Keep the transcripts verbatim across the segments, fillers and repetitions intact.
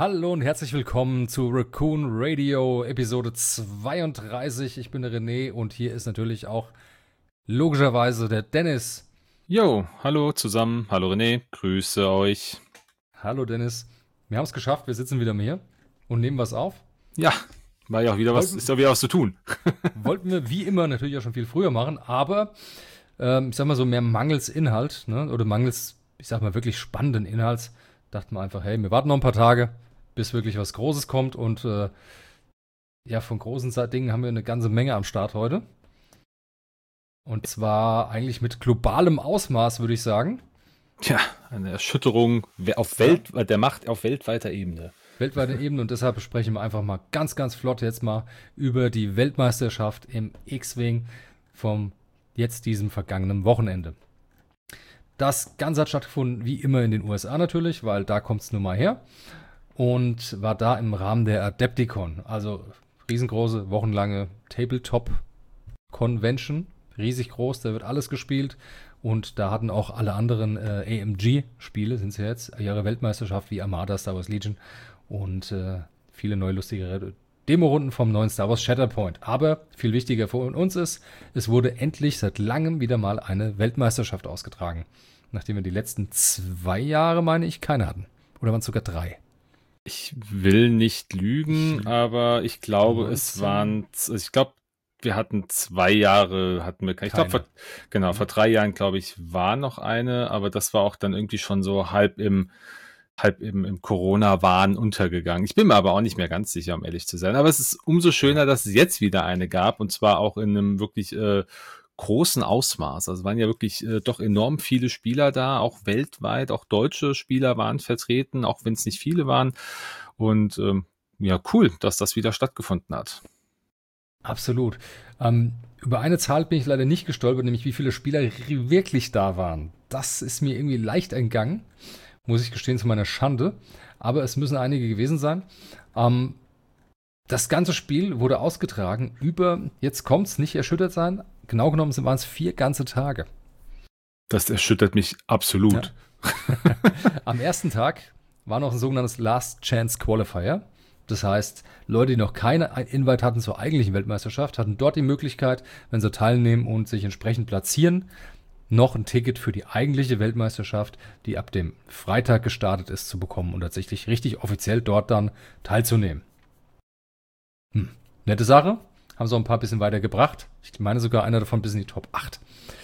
Hallo und herzlich willkommen zu Raccoon Radio Episode zweiunddreißig. Ich bin der René und hier ist natürlich auch logischerweise der Dennis. Jo, hallo zusammen, hallo René, grüße euch. Hallo Dennis, wir haben es geschafft, wir sitzen wieder hier und nehmen was auf. Ja, war ja auch wieder was, Wollten- ist ja wieder was zu tun. Wollten wir wie immer natürlich auch schon viel früher machen, aber ähm, ich sag mal so mehr mangels Inhalt, ne? Oder mangels, ich sag mal wirklich spannenden Inhalts, dachten wir einfach, hey, wir warten noch ein paar Tage, bis wirklich was Großes kommt und äh, ja, von großen Sa- Dingen haben wir eine ganze Menge am Start heute. Und zwar eigentlich mit globalem Ausmaß, würde ich sagen. Tja, eine Erschütterung we- auf Welt, der Macht auf weltweiter Ebene. Weltweite Ebene. Und deshalb sprechen wir einfach mal ganz, ganz flott jetzt mal über die Weltmeisterschaft im X-Wing vom jetzt diesem vergangenen Wochenende. Das Ganze hat stattgefunden, wie immer in den U S A natürlich, weil da kommt es nun mal her. Und war da im Rahmen der Adepticon. Also riesengroße, wochenlange Tabletop-Convention. Riesig groß, da wird alles gespielt. Und da hatten auch alle anderen äh, A M G-Spiele, sind es ja jetzt, ihre Weltmeisterschaft wie Armada, Star Wars Legion und äh, viele neue lustige Demo-Runden vom neuen Star Wars Shatterpoint. Aber viel wichtiger für uns ist, es wurde endlich seit langem wieder mal eine Weltmeisterschaft ausgetragen. Nachdem wir die letzten zwei Jahre, meine ich, keine hatten. Oder waren es sogar drei? Ich will nicht lügen, Ich- aber ich glaube, es neunzehn? waren, z- ich glaube, wir hatten zwei Jahre, hatten wir, ich glaube, Keine. vor, genau, vor drei Jahren, glaube ich, war noch eine, aber das war auch dann irgendwie schon so halb im, halb im, im Corona-Wahn untergegangen. Ich bin mir aber auch nicht mehr ganz sicher, um ehrlich zu sein. Aber es ist umso schöner, dass es jetzt wieder eine gab und zwar auch in einem wirklich äh, großen Ausmaß. Also es waren ja wirklich äh, doch enorm viele Spieler da, auch weltweit, auch deutsche Spieler waren vertreten, auch wenn es nicht viele waren. Und ähm, ja, cool, dass das wieder stattgefunden hat. Absolut. Ähm, über eine Zahl bin ich leider nicht gestolpert, nämlich wie viele Spieler ri- wirklich da waren. Das ist mir irgendwie leicht entgangen, muss ich gestehen, zu meiner Schande. Aber es müssen einige gewesen sein. Ähm, das ganze Spiel wurde ausgetragen über, jetzt kommt's, nicht erschüttert sein. Genau genommen waren es vier ganze Tage. Das erschüttert mich absolut. Am ersten Tag war noch ein sogenanntes Last Chance Qualifier. Das heißt, Leute, die noch keine Invite hatten zur eigentlichen Weltmeisterschaft, hatten dort die Möglichkeit, wenn sie teilnehmen und sich entsprechend platzieren, noch ein Ticket für die eigentliche Weltmeisterschaft, die ab dem Freitag gestartet ist, zu bekommen und tatsächlich richtig offiziell dort dann teilzunehmen. Hm. Nette Sache. Haben sie auch ein paar bisschen weiter gebracht. Ich meine sogar einer davon bis in die Top acht.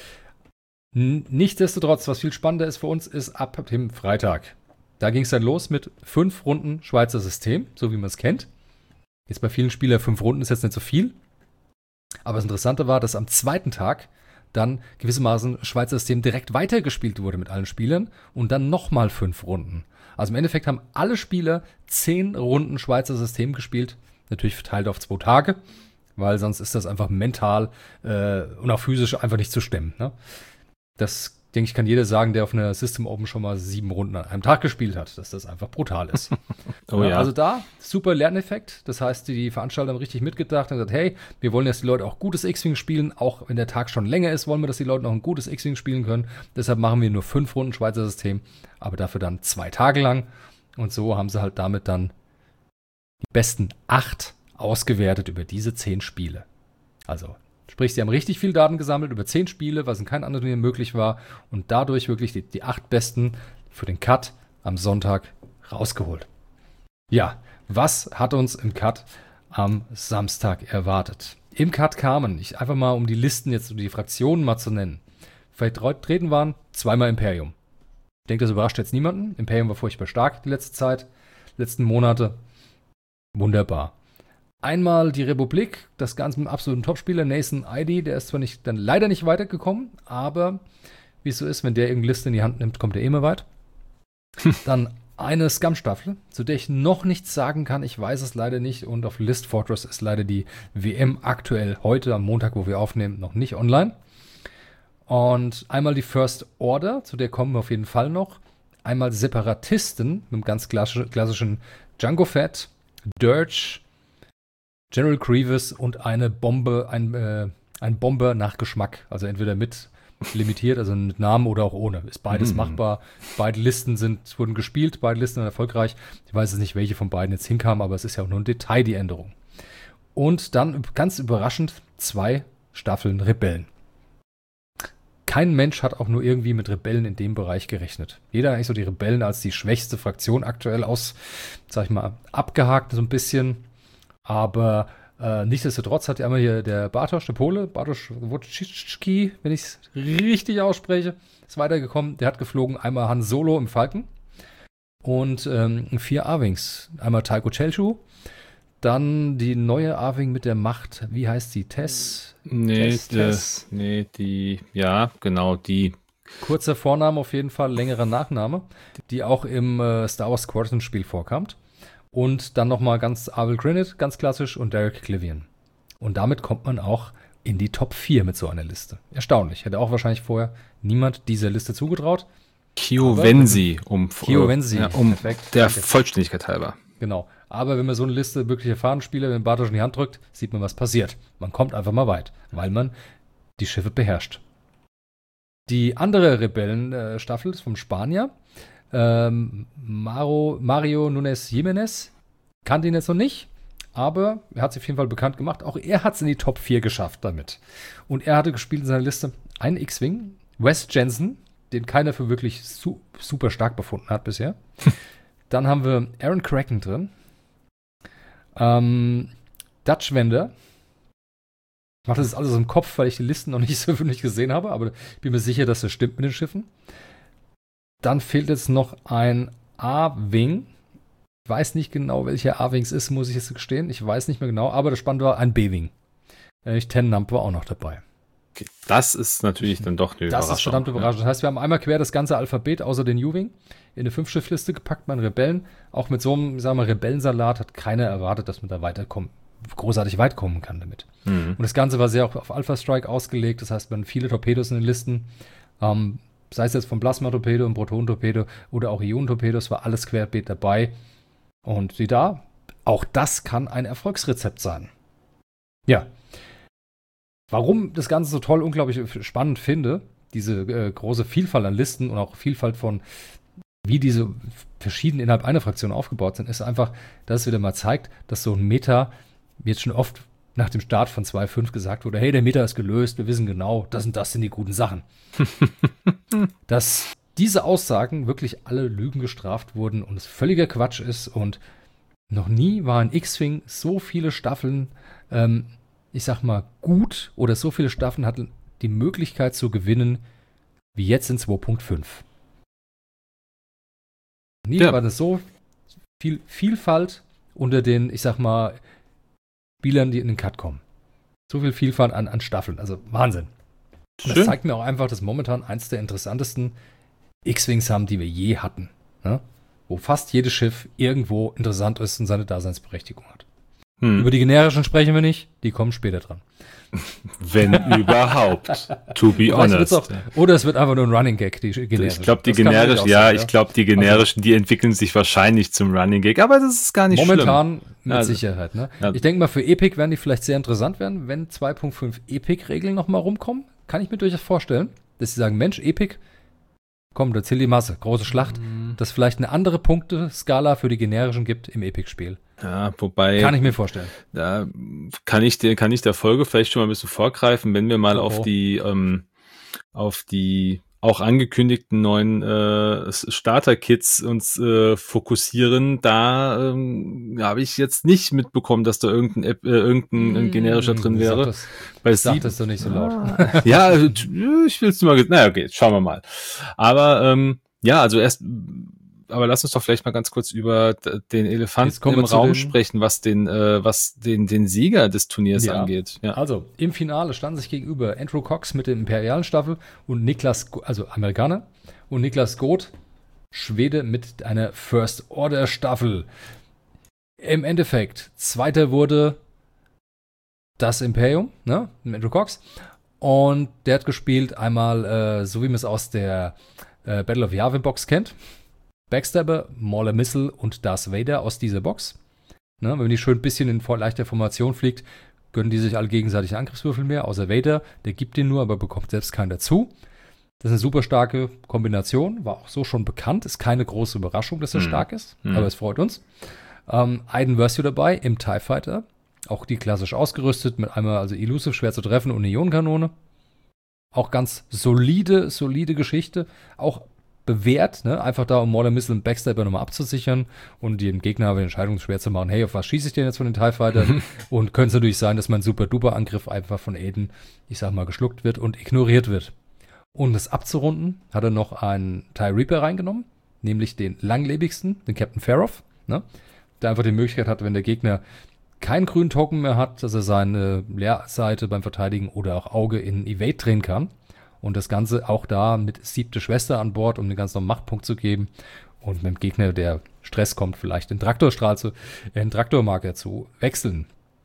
N- Nichtsdestotrotz, was viel spannender ist für uns, ist ab dem Freitag. Da ging es dann los mit fünf Runden Schweizer System, so wie man es kennt. Jetzt bei vielen Spielern fünf Runden ist jetzt nicht so viel. Aber das Interessante war, dass am zweiten Tag dann gewissermaßen Schweizer System direkt weitergespielt wurde mit allen Spielern und dann nochmal fünf Runden. Also im Endeffekt haben alle Spieler zehn Runden Schweizer System gespielt, natürlich verteilt auf zwei Tage, weil sonst ist das einfach mental äh, und auch physisch einfach nicht zu stemmen. Ne? Das, denke ich, kann jeder sagen, der auf einer System Open schon mal sieben Runden an einem Tag gespielt hat, dass das einfach brutal ist. Oh ja. Also da, super Lerneffekt. Das heißt, die Veranstalter haben richtig mitgedacht und gesagt, hey, wir wollen, dass die Leute auch gutes X-Wing spielen. Auch wenn der Tag schon länger ist, wollen wir, dass die Leute noch ein gutes X-Wing spielen können. Deshalb machen wir nur fünf Runden Schweizer System, aber dafür dann zwei Tage lang. Und so haben sie halt damit dann die besten acht ausgewertet über diese zehn Spiele. Also, sprich, sie haben richtig viel Daten gesammelt über zehn Spiele, was in keinem anderen Turnier möglich war. Und dadurch wirklich die, die acht besten für den Cut am Sonntag rausgeholt. Ja, was hat uns im Cut am Samstag erwartet? Im Cut kamen, ich einfach mal um die Listen jetzt, um die Fraktionen mal zu nennen. Vertreten waren zweimal Imperium. Ich denke, das überrascht jetzt niemanden. Imperium war furchtbar stark die letzte Zeit, letzten Monate. Wunderbar. Einmal die Republik, das Ganze mit einem absoluten Topspieler, Nathan Idy, der ist zwar nicht, dann leider nicht weitergekommen, aber wie es so ist, wenn der irgendeine Liste in die Hand nimmt, kommt er immer weit. Dann eine Scum-Staffel, zu der ich noch nichts sagen kann, ich weiß es leider nicht und auf List Fortress ist leider die W M aktuell heute, am Montag, wo wir aufnehmen, noch nicht online. Und einmal die First Order, zu der kommen wir auf jeden Fall noch. Einmal Separatisten mit dem ganz klassischen Jango Fett, Dirge, General Grievous und eine Bombe, ein, äh, ein Bomber nach Geschmack. Also entweder mit limitiert, also mit Namen oder auch ohne. Ist beides Mhm. machbar. Beide Listen sind, wurden gespielt, beide Listen sind erfolgreich. Ich weiß jetzt nicht, welche von beiden jetzt hinkamen, aber es ist ja auch nur ein Detail, die Änderung. Und dann ganz überraschend zwei Staffeln Rebellen. Kein Mensch hat auch nur irgendwie mit Rebellen in dem Bereich gerechnet. Jeder hat eigentlich so die Rebellen als die schwächste Fraktion aktuell aus, sag ich mal, abgehakt so ein bisschen. Aber äh, nichtsdestotrotz hat ja einmal hier der Bartosz, der Pole, Bartosz Wojcicki, wenn ich es richtig ausspreche, ist weitergekommen. Der hat geflogen einmal Han Solo im Falken und ähm, vier A-Wings. Einmal Taiko Chelchu, dann die neue A-Wing mit der Macht, wie heißt sie? Tess? Nee, Tess, das, Tess. nee, die, ja, genau, die. Kurzer Vorname auf jeden Fall, längerer Nachname, die auch im äh, Star Wars Squadron-Spiel vorkam. Und dann nochmal ganz Abel Grinnet, ganz klassisch, und Derek Clivian. Und damit kommt man auch in die Top vier mit so einer Liste. Erstaunlich. Hätte auch wahrscheinlich vorher niemand dieser Liste zugetraut. Kiowensi, um, Kiowensi, ja, um perfekt. der Danke. Vollständigkeit halber. Genau. Aber wenn man so eine Liste wirklich erfahrene Spieler, wenn Bartosz in die Hand drückt, sieht man, was passiert. Man kommt einfach mal weit, weil man die Schiffe beherrscht. Die andere Rebellenstaffel ist vom Spanier. Ähm, Maro, Mario Nunes Jimenez. Kannte ihn jetzt noch nicht, aber er hat sich auf jeden Fall bekannt gemacht. Auch er hat es in die Top vier geschafft damit. Und er hatte gespielt in seiner Liste einen X-Wing, Wes Jensen, den keiner für wirklich su- super stark befunden hat bisher. Dann haben wir Aaron Kraken drin. Ähm, Dutch Wender. Ich mache das jetzt alles im Kopf, weil ich die Listen noch nicht so wirklich gesehen habe, aber ich bin mir sicher, dass das stimmt mit den Schiffen. Dann fehlt jetzt noch ein A-Wing. Ich weiß nicht genau, welcher A-Wing es ist, muss ich jetzt gestehen. Ich weiß nicht mehr genau, aber das Spannende war ein B-Wing. Äh, Ten Nump war auch noch dabei. Okay, das ist natürlich dann doch eine Das Überraschung. ist verdammt überraschend. Das heißt, wir haben einmal quer das ganze Alphabet außer den U-Wing in eine Fünf-Schiff-Liste gepackt, mein Rebellen. Auch mit so einem, sagen wir, Rebellensalat hat keiner erwartet, dass man da weiterkommen, großartig weit kommen kann damit. Mhm. Und das Ganze war sehr auch auf Alpha Strike ausgelegt. Das heißt, man hat viele Torpedos in den Listen. Ähm, sei es jetzt vom Plasma-Torpedo, ein Proton-Torpedo oder auch Ionen-Torpedos, war alles querbeet dabei. Und sieh da, auch das kann ein Erfolgsrezept sein. Ja. Warum das Ganze so toll, unglaublich spannend finde, diese äh, große Vielfalt an Listen und auch Vielfalt von, wie diese verschiedenen innerhalb einer Fraktion aufgebaut sind, ist einfach, dass es wieder mal zeigt, dass so ein Meta, wie jetzt schon oft nach dem Start von zwei Punkt fünf gesagt wurde, hey, der Meta ist gelöst, wir wissen genau, das und das sind die guten Sachen. Dass diese Aussagen wirklich alle Lügen gestraft wurden und es völliger Quatsch ist und noch nie war in X-Wing so viele Staffeln, ähm, ich sag mal, gut oder so viele Staffeln hatten die Möglichkeit zu gewinnen, wie jetzt in zwei Punkt fünf. Nie Ja. war das so viel Vielfalt unter den, ich sag mal, Spielern, die in den Cut kommen. So viel Vielfalt an, an Staffeln, also Wahnsinn. Und das Schön. zeigt mir auch einfach, dass momentan eins der interessantesten X-Wings haben, die wir je hatten. Ne? Wo fast jedes Schiff irgendwo interessant ist und seine Daseinsberechtigung hat. Hm. Über die generischen sprechen wir nicht, die kommen später dran. Wenn überhaupt. To be Vielleicht wird's honest. auch, oder es wird einfach nur ein Running Gag, die generischen. Ich glaube, die Das kann natürlich generischen, auch ja, sein, ich glaube, die generischen, die entwickeln sich wahrscheinlich zum Running Gag, aber das ist gar nicht Momentan schlimm. mit Also, Sicherheit. Ne? ja. Ich denke mal, für Epic werden die vielleicht sehr interessant werden, wenn zwei Punkt fünf Epic-Regeln nochmal rumkommen. Kann ich mir durchaus vorstellen, dass sie sagen, Mensch, Epic, komm, da zählt die Masse, große Schlacht, Mhm. dass vielleicht eine andere Punkteskala für die generischen gibt im Epic-Spiel. Ja, wobei, Kann ich mir vorstellen. da kann ich, der, kann ich der Folge vielleicht schon mal ein bisschen vorgreifen, wenn wir mal Oh, auf oh. die, ähm, auf die auch angekündigten neuen äh, Starter-Kits uns äh, fokussieren, da ähm, habe ich jetzt nicht mitbekommen, dass da irgendein, App, äh, irgendein ein generischer drin Sag wäre. das, Bei sag sieben- das doch nicht so laut. Ja, also, ich will es mal, naja, okay, jetzt schauen wir mal. Aber ähm, ja, also erst, aber lass uns doch vielleicht mal ganz kurz über d- den Jetzt Elefanten kommen im wir zu Raum den- sprechen, was den, äh, was den, den Sieger des Turniers Ja. angeht. Ja. Also, im Finale standen sich gegenüber Andrew Cox mit der imperialen Staffel und Niklas, Go- also Amerikaner, und Niklas Goth, Schwede mit einer First Order Staffel. Im Endeffekt, zweiter wurde das Imperium, ne, mit Andrew Cox. Und der hat gespielt einmal, äh, so wie man es aus der äh, Battle of Yavin Box kennt. Backstabber, Mauler Missile und Darth Vader aus dieser Box. Ne, wenn die schön ein bisschen in vor- leichter Formation fliegt, gönnen die sich alle gegenseitig Angriffswürfel mehr, außer Vader, der gibt den nur, aber bekommt selbst keinen dazu. Das ist eine super starke Kombination, war auch so schon bekannt, ist keine große Überraschung, dass er Mhm. stark ist, Mhm. aber es freut uns. Ähm, Iden Versio dabei im TIE Fighter, auch die klassisch ausgerüstet, mit einmal also Elusive, schwer zu treffen und eine Ionenkanone. Auch ganz solide, solide Geschichte, auch bewährt, ne? Einfach da, um Mauler Missile und Backstabber nochmal abzusichern und den Gegner die Entscheidung schwer zu machen, hey, auf was schieße ich denn jetzt von den TIE Fightern? Und könnte es natürlich sein, dass mein Super-Duper-Angriff einfach von Aiden, ich sag mal, geschluckt wird und ignoriert wird. Um das abzurunden, hat er noch einen TIE Reaper reingenommen, nämlich den langlebigsten, den Captain Farrow, ne? Der einfach die Möglichkeit hat, wenn der Gegner keinen grünen Token mehr hat, dass er seine Leerseite beim Verteidigen oder auch Auge in Evade drehen kann. Und das Ganze auch da mit siebte Schwester an Bord, um den ganzen Machtpunkt zu geben. Und mit dem Gegner, der Stress kommt, vielleicht den Traktorstrahl zu, äh, den Traktormarker zu wechseln.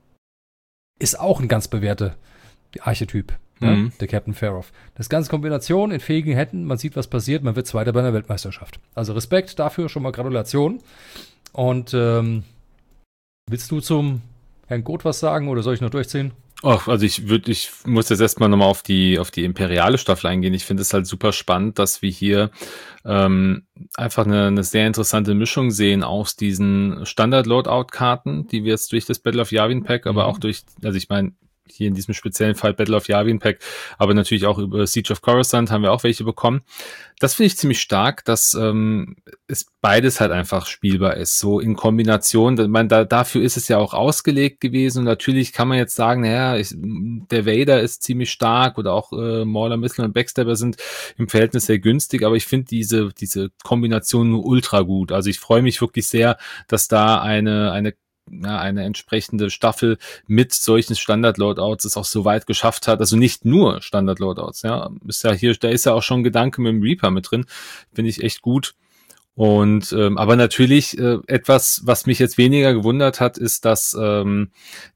Ist auch ein ganz bewährter Archetyp, Mhm. ne? Der Captain Farrow. Das ganze Kombination in fähigen Händen, man sieht, was passiert, man wird Zweiter bei einer Weltmeisterschaft. Also Respekt dafür, schon mal Gratulation. Und ähm, willst du zum Herrn Goth was sagen oder soll ich noch durchziehen? Ach, also ich würde, ich muss jetzt erstmal nochmal auf die, auf die imperiale Staffel eingehen. Ich finde es halt super spannend, dass wir hier ähm, einfach eine, eine sehr interessante Mischung sehen aus diesen Standard-Loadout-Karten, die wir jetzt durch das Battle of Yavin Pack, aber Mhm. auch durch, also ich meine, hier in diesem speziellen Fall Battle of Yavin Pack, aber natürlich auch über Siege of Coruscant haben wir auch welche bekommen. Das finde ich ziemlich stark, dass ähm, es beides halt einfach spielbar ist, so in Kombination. Ich meine, da, dafür ist es ja auch ausgelegt gewesen und natürlich kann man jetzt sagen, naja, ich, der Vader ist ziemlich stark oder auch äh, Mauler Missile und Backstabber sind im Verhältnis sehr günstig, aber ich finde diese, diese Kombination nur ultra gut. Also ich freue mich wirklich sehr, dass da eine, eine ja, eine entsprechende Staffel mit solchen Standard-Loadouts es auch so weit geschafft hat, also nicht nur Standard-Loadouts, ja, ist ja hier, da ist ja auch schon ein Gedanke mit dem Reaper mit drin, finde ich echt gut. Und ähm, aber natürlich äh, etwas, was mich jetzt weniger gewundert hat, ist, dass ähm,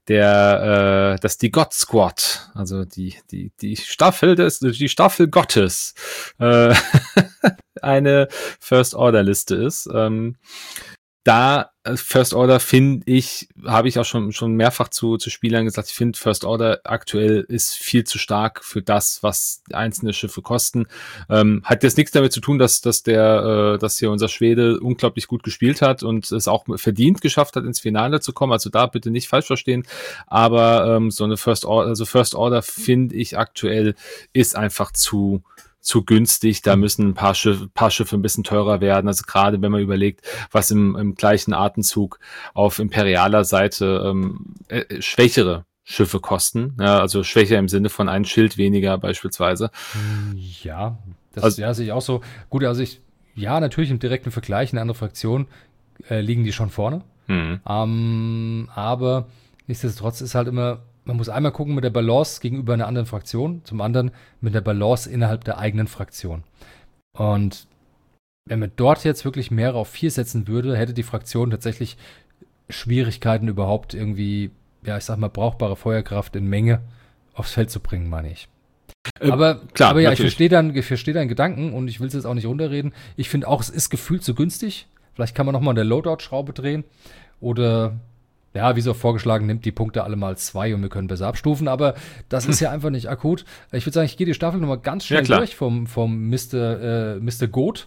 der, äh, dass die God Squad, also die die die Staffel des, die Staffel Gottes, äh, eine First Order Liste ist. Ähm, Da äh, First Order finde ich, habe ich auch schon schon mehrfach zu zu Spielern gesagt, ich finde First Order aktuell ist viel zu stark für das, was einzelne Schiffe kosten. Ähm, hat jetzt nichts damit zu tun, dass dass der, äh, dass hier unser Schwede unglaublich gut gespielt hat und es auch verdient geschafft hat, ins Finale zu kommen. Also da bitte nicht falsch verstehen. Aber ähm, so eine First Order, also First Order finde ich aktuell ist einfach zu zu günstig, da müssen ein paar Schiffe, paar Schiffe ein bisschen teurer werden. Also gerade wenn man überlegt, was im, im gleichen Atemzug auf imperialer Seite ähm, äh, schwächere Schiffe kosten. Ja, also schwächer im Sinne von ein Schild weniger beispielsweise. Ja, das Also- ja, sehe ich auch so. Gut, also ich, ja, natürlich im direkten Vergleich in andere Fraktionen äh, liegen die schon vorne. Hm. Ähm, aber nichtsdestotrotz ist halt immer, man muss einmal gucken mit der Balance gegenüber einer anderen Fraktion, zum anderen mit der Balance innerhalb der eigenen Fraktion. Und wenn man dort jetzt wirklich mehr auf vier setzen würde, hätte die Fraktion tatsächlich Schwierigkeiten überhaupt irgendwie, ja, ich sag mal, brauchbare Feuerkraft in Menge aufs Feld zu bringen, meine ich. Äh, aber, klar, aber ja, natürlich. ich verstehe deinen, ich verstehe deinen Gedanken und ich will es jetzt auch nicht runterreden. Ich finde auch, es ist gefühlt zu günstig. Vielleicht kann man nochmal an der Loadout-Schraube drehen. Oder, ja, wie so vorgeschlagen, nimmt die Punkte alle mal zwei und wir können besser abstufen. Aber das ist ja einfach nicht akut. Ich würde sagen, ich gehe die Staffel nochmal ganz schnell Ja, klar. durch vom, vom Mister Äh, Mister Goth.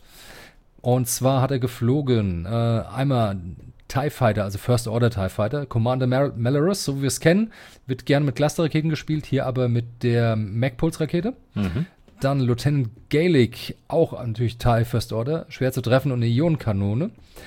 Und zwar hat er geflogen, äh, einmal TIE Fighter, also First Order TIE Fighter, Commander Mal Malorus, so wie wir es kennen, wird gerne mit Clusterraketen gespielt, hier aber mit der Magpulse-Rakete. Mhm. Dann Lieutenant Gaelic, auch natürlich TIE First Order, schwer zu treffen und eine Ionenkanone.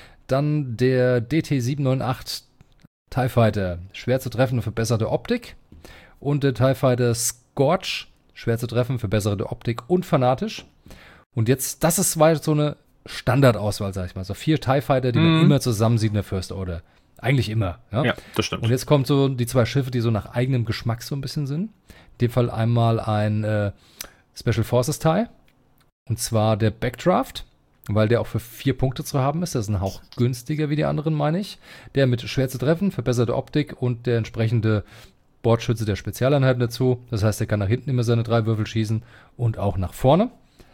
Dann der D T sieben neun acht TIE Fighter, schwer zu treffen und verbesserte Optik. Und der TIE Fighter Scorch, schwer zu treffen, verbesserte Optik und fanatisch. Und jetzt, das ist weit so eine Standardauswahl, sag ich mal. So vier TIE Fighter, die man Mhm. immer zusammen sieht in der First Order. Eigentlich immer. Ja? Ja, das stimmt. Und jetzt kommt so die zwei Schiffe, die so nach eigenem Geschmack so ein bisschen sind. In dem Fall einmal ein äh, Special Forces TIE. Und zwar der Backdraft, weil der auch für vier Punkte zu haben ist. Das ist ein Hauch günstiger wie die anderen, meine ich. Der mit schwer zu treffen, verbesserte Optik und der entsprechende Bordschütze der Spezialeinheiten dazu. Das heißt, er kann nach hinten immer seine drei Würfel schießen und auch nach vorne.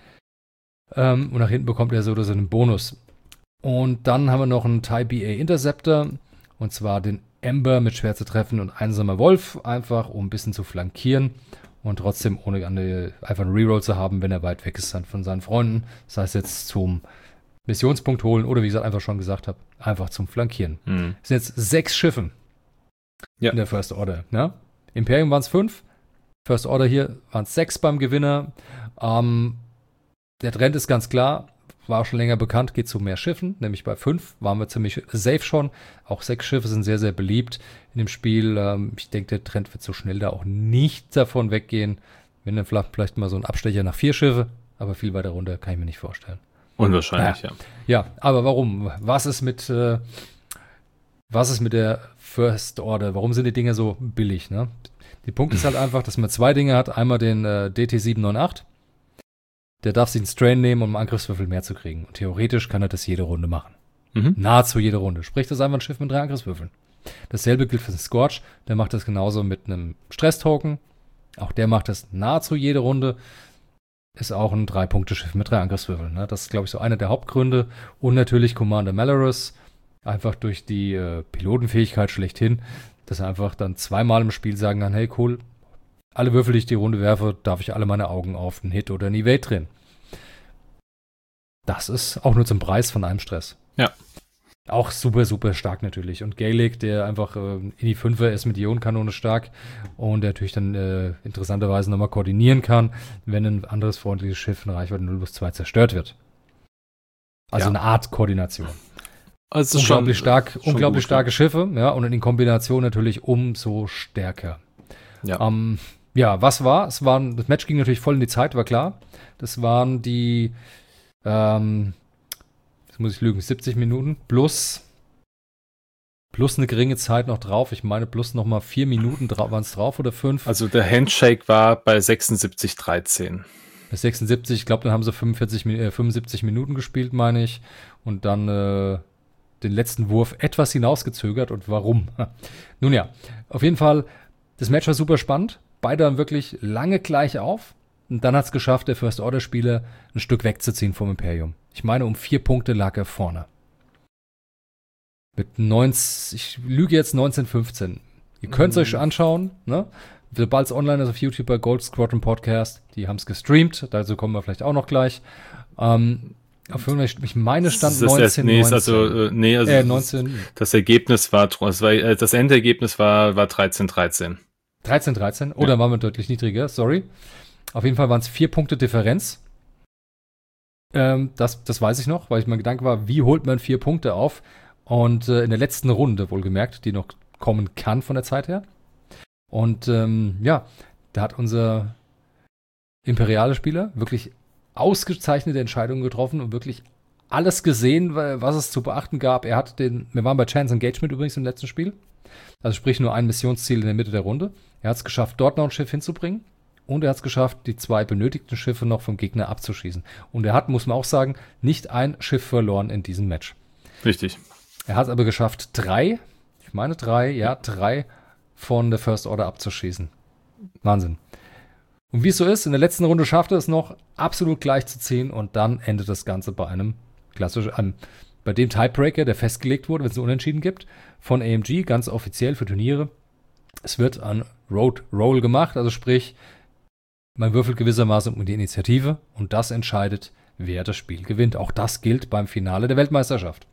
Ähm, und nach hinten bekommt er so oder so einen Bonus. Und dann haben wir noch einen TIE B A Interceptor. Und zwar den Ember mit schwer zu treffen und einsamer Wolf, einfach um ein bisschen zu flankieren und trotzdem ohne eine, einfach einen Reroll zu haben, wenn er weit weg ist dann von seinen Freunden. Das heißt jetzt zum Missionspunkt holen oder wie ich einfach schon gesagt habe, einfach zum Flankieren. Mhm. Es sind jetzt sechs Schiffe ja. in der First Order. Ne? Imperium waren es fünf, First Order hier waren es sechs beim Gewinner. Ähm, der Trend ist ganz klar, war schon länger bekannt, geht zu mehr Schiffen, nämlich bei fünf waren wir ziemlich safe schon. Auch sechs Schiffe sind sehr, sehr beliebt in dem Spiel. Ähm, ich denke, der Trend wird so schnell da auch nicht davon weggehen. Wenn dann vielleicht, vielleicht mal so ein Abstecher nach vier Schiffe, aber viel weiter runter kann ich mir nicht vorstellen. Unwahrscheinlich, naja. ja. Ja, aber warum? Was ist mit, äh, was ist mit der First Order? Warum sind die Dinge so billig? Ne? Der Punkt ist halt einfach, dass man zwei Dinge hat. Einmal den äh, D T sieben neun acht. Der darf sich einen Strain nehmen, um einen Angriffswürfel mehr zu kriegen. Und theoretisch kann er das jede Runde machen. Mhm. Nahezu jede Runde. Sprich, das ist einfach ein Schiff mit drei Angriffswürfeln. Dasselbe gilt für den Scorch. Der macht das genauso mit einem Stress-Token. Auch der macht das nahezu jede Runde. Ist auch ein Drei-Punkte-Schiff mit drei Angriffswürfeln. Ne? Das ist, glaube ich, so einer der Hauptgründe. Und natürlich Commander Malorus. Einfach durch die äh, Pilotenfähigkeit schlechthin, dass er einfach dann zweimal im Spiel sagen kann, hey, cool, alle Würfel, die ich die Runde werfe, darf ich alle meine Augen auf einen Hit oder einen Evade drehen. Das ist auch nur zum Preis von einem Stress. Ja. Auch super, super stark natürlich. Und Gaelic, der einfach äh, in die Fünfer ist mit Ionenkanone stark und der natürlich dann äh, interessanterweise nochmal koordinieren kann, wenn ein anderes freundliches Schiff in Reichweite null plus zwei zerstört wird. Also ja. eine Art Koordination. Also unglaublich schon, stark, schon unglaublich gut, starke ja. Schiffe, ja, und in Kombination natürlich umso stärker. Ja. Ähm, ja, was war? Es waren, das Match ging natürlich voll in die Zeit, war klar. Das waren die, ähm, jetzt muss ich lügen, siebzig Minuten plus, plus eine geringe Zeit noch drauf. Ich meine, plus nochmal vier Minuten dra- waren es drauf oder fünf. Also der Handshake war bei sechsundsiebzig dreizehn. Bei sechsundsiebzig, ich glaube, dann haben sie fünfundvierzig, äh, fünfundsiebzig Minuten gespielt, meine ich. Und dann äh, den letzten Wurf etwas hinausgezögert. Und warum? Nun ja, auf jeden Fall, das Match war super spannend. Beide haben wirklich lange gleich auf. Und dann hat es geschafft, der First-Order-Spieler ein Stück wegzuziehen vom Imperium. Ich meine, um vier Punkte lag er vorne. Mit neunzehn, ich lüge jetzt neunzehn fünfzehn. Ihr könnt es euch anschauen, ne? Sobald es online ist auf YouTube bei Gold Squadron Podcast. Die haben es gestreamt, dazu kommen wir vielleicht auch noch gleich. Ähm, auf irgendeiner, ich meine, stand das neunzehn nee, neunzehn. Also, äh, nee, also äh, neunzehn. Das Ergebnis war, das, war, äh, das Endergebnis war, war dreizehn dreizehn. dreizehn dreizehn? Oder ja. Waren wir deutlich niedriger, sorry. Auf jeden Fall waren es vier Punkte Differenz. Ähm, das, das weiß ich noch, weil ich mein Gedanke war, wie holt man vier Punkte auf? Und äh, in der letzten Runde, wohlgemerkt, die noch kommen kann von der Zeit her. Und ähm, ja, da hat unser imperiale Spieler wirklich ausgezeichnete Entscheidungen getroffen und wirklich alles gesehen, was es zu beachten gab. Er hat den, wir waren bei Chance Engagement übrigens im letzten Spiel, also sprich nur ein Missionsziel in der Mitte der Runde. Er hat es geschafft, dort noch ein Schiff hinzubringen und er hat es geschafft, die zwei benötigten Schiffe noch vom Gegner abzuschießen. Und er hat, muss man auch sagen, nicht ein Schiff verloren in diesem Match. Richtig. Er hat es aber geschafft, drei, ich meine drei, ja, drei von der First Order abzuschießen. Wahnsinn. Und wie es so ist, in der letzten Runde schafft er es noch, absolut gleich zu ziehen und dann endet das Ganze bei einem klassischen, einem, bei dem Tiebreaker, der festgelegt wurde, wenn es einen Unentschieden gibt, von A M G, ganz offiziell für Turniere. Es wird ein Road Roll gemacht, also sprich, man würfelt gewissermaßen um die Initiative und das entscheidet, wer das Spiel gewinnt. Auch das gilt beim Finale der Weltmeisterschaft.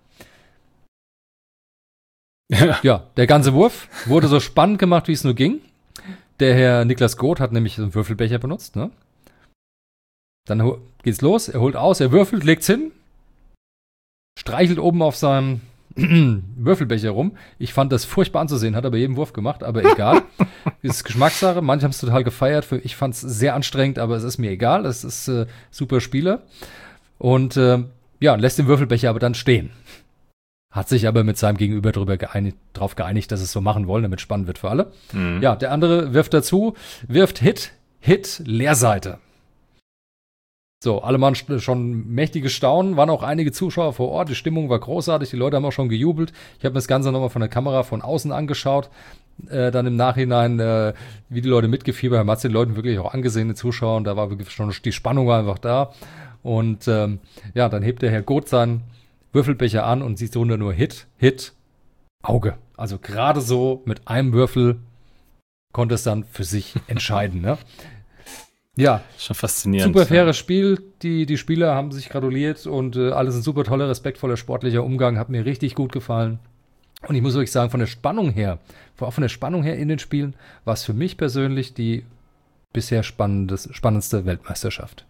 Ja. ja, der ganze Wurf wurde so spannend gemacht, wie es nur ging. Der Herr Niklas Goth hat nämlich einen Würfelbecher benutzt. Ne? Dann ho- geht's los, er holt aus, er würfelt, legt's hin, streichelt oben auf seinem Würfelbecher rum. Ich fand das furchtbar anzusehen, hat er bei jedem Wurf gemacht, aber egal. Das ist Geschmackssache, manche haben es total gefeiert. Für, ich fand es sehr anstrengend, aber es ist mir egal. Es ist äh, super Spieler. Und äh, ja, lässt den Würfelbecher aber dann stehen. Hat sich aber mit seinem Gegenüber darüber geeinigt, darauf geeinigt, dass es so machen wollen, damit es spannend wird für alle. Mhm. Ja, der andere wirft dazu, wirft Hit, Hit, Leerseite. So, alle waren schon mächtige Staunen, waren auch einige Zuschauer vor Ort, die Stimmung war großartig, die Leute haben auch schon gejubelt. Ich habe mir das Ganze nochmal von der Kamera von außen angeschaut, äh, dann im Nachhinein, äh, wie die Leute mitgefiebert haben, man hat den Leuten wirklich auch angesehen, die Zuschauer, und da war wirklich schon, die Spannung war einfach da. Und ähm, ja, dann hebt der Herr Goth seinen Würfelbecher an und sieht drunter nur Hit, Hit, Auge. Also gerade so mit einem Würfel konnte es dann für sich entscheiden, ne? Ja, Schon faszinierend. super faires Ja. Spiel. Die, die Spieler haben sich gratuliert und äh, alles ein super toller, respektvoller, sportlicher Umgang. Hat mir richtig gut gefallen. Und ich muss wirklich sagen, von der Spannung her, auch von der Spannung her in den Spielen, war es für mich persönlich die bisher spannendes, spannendste Weltmeisterschaft.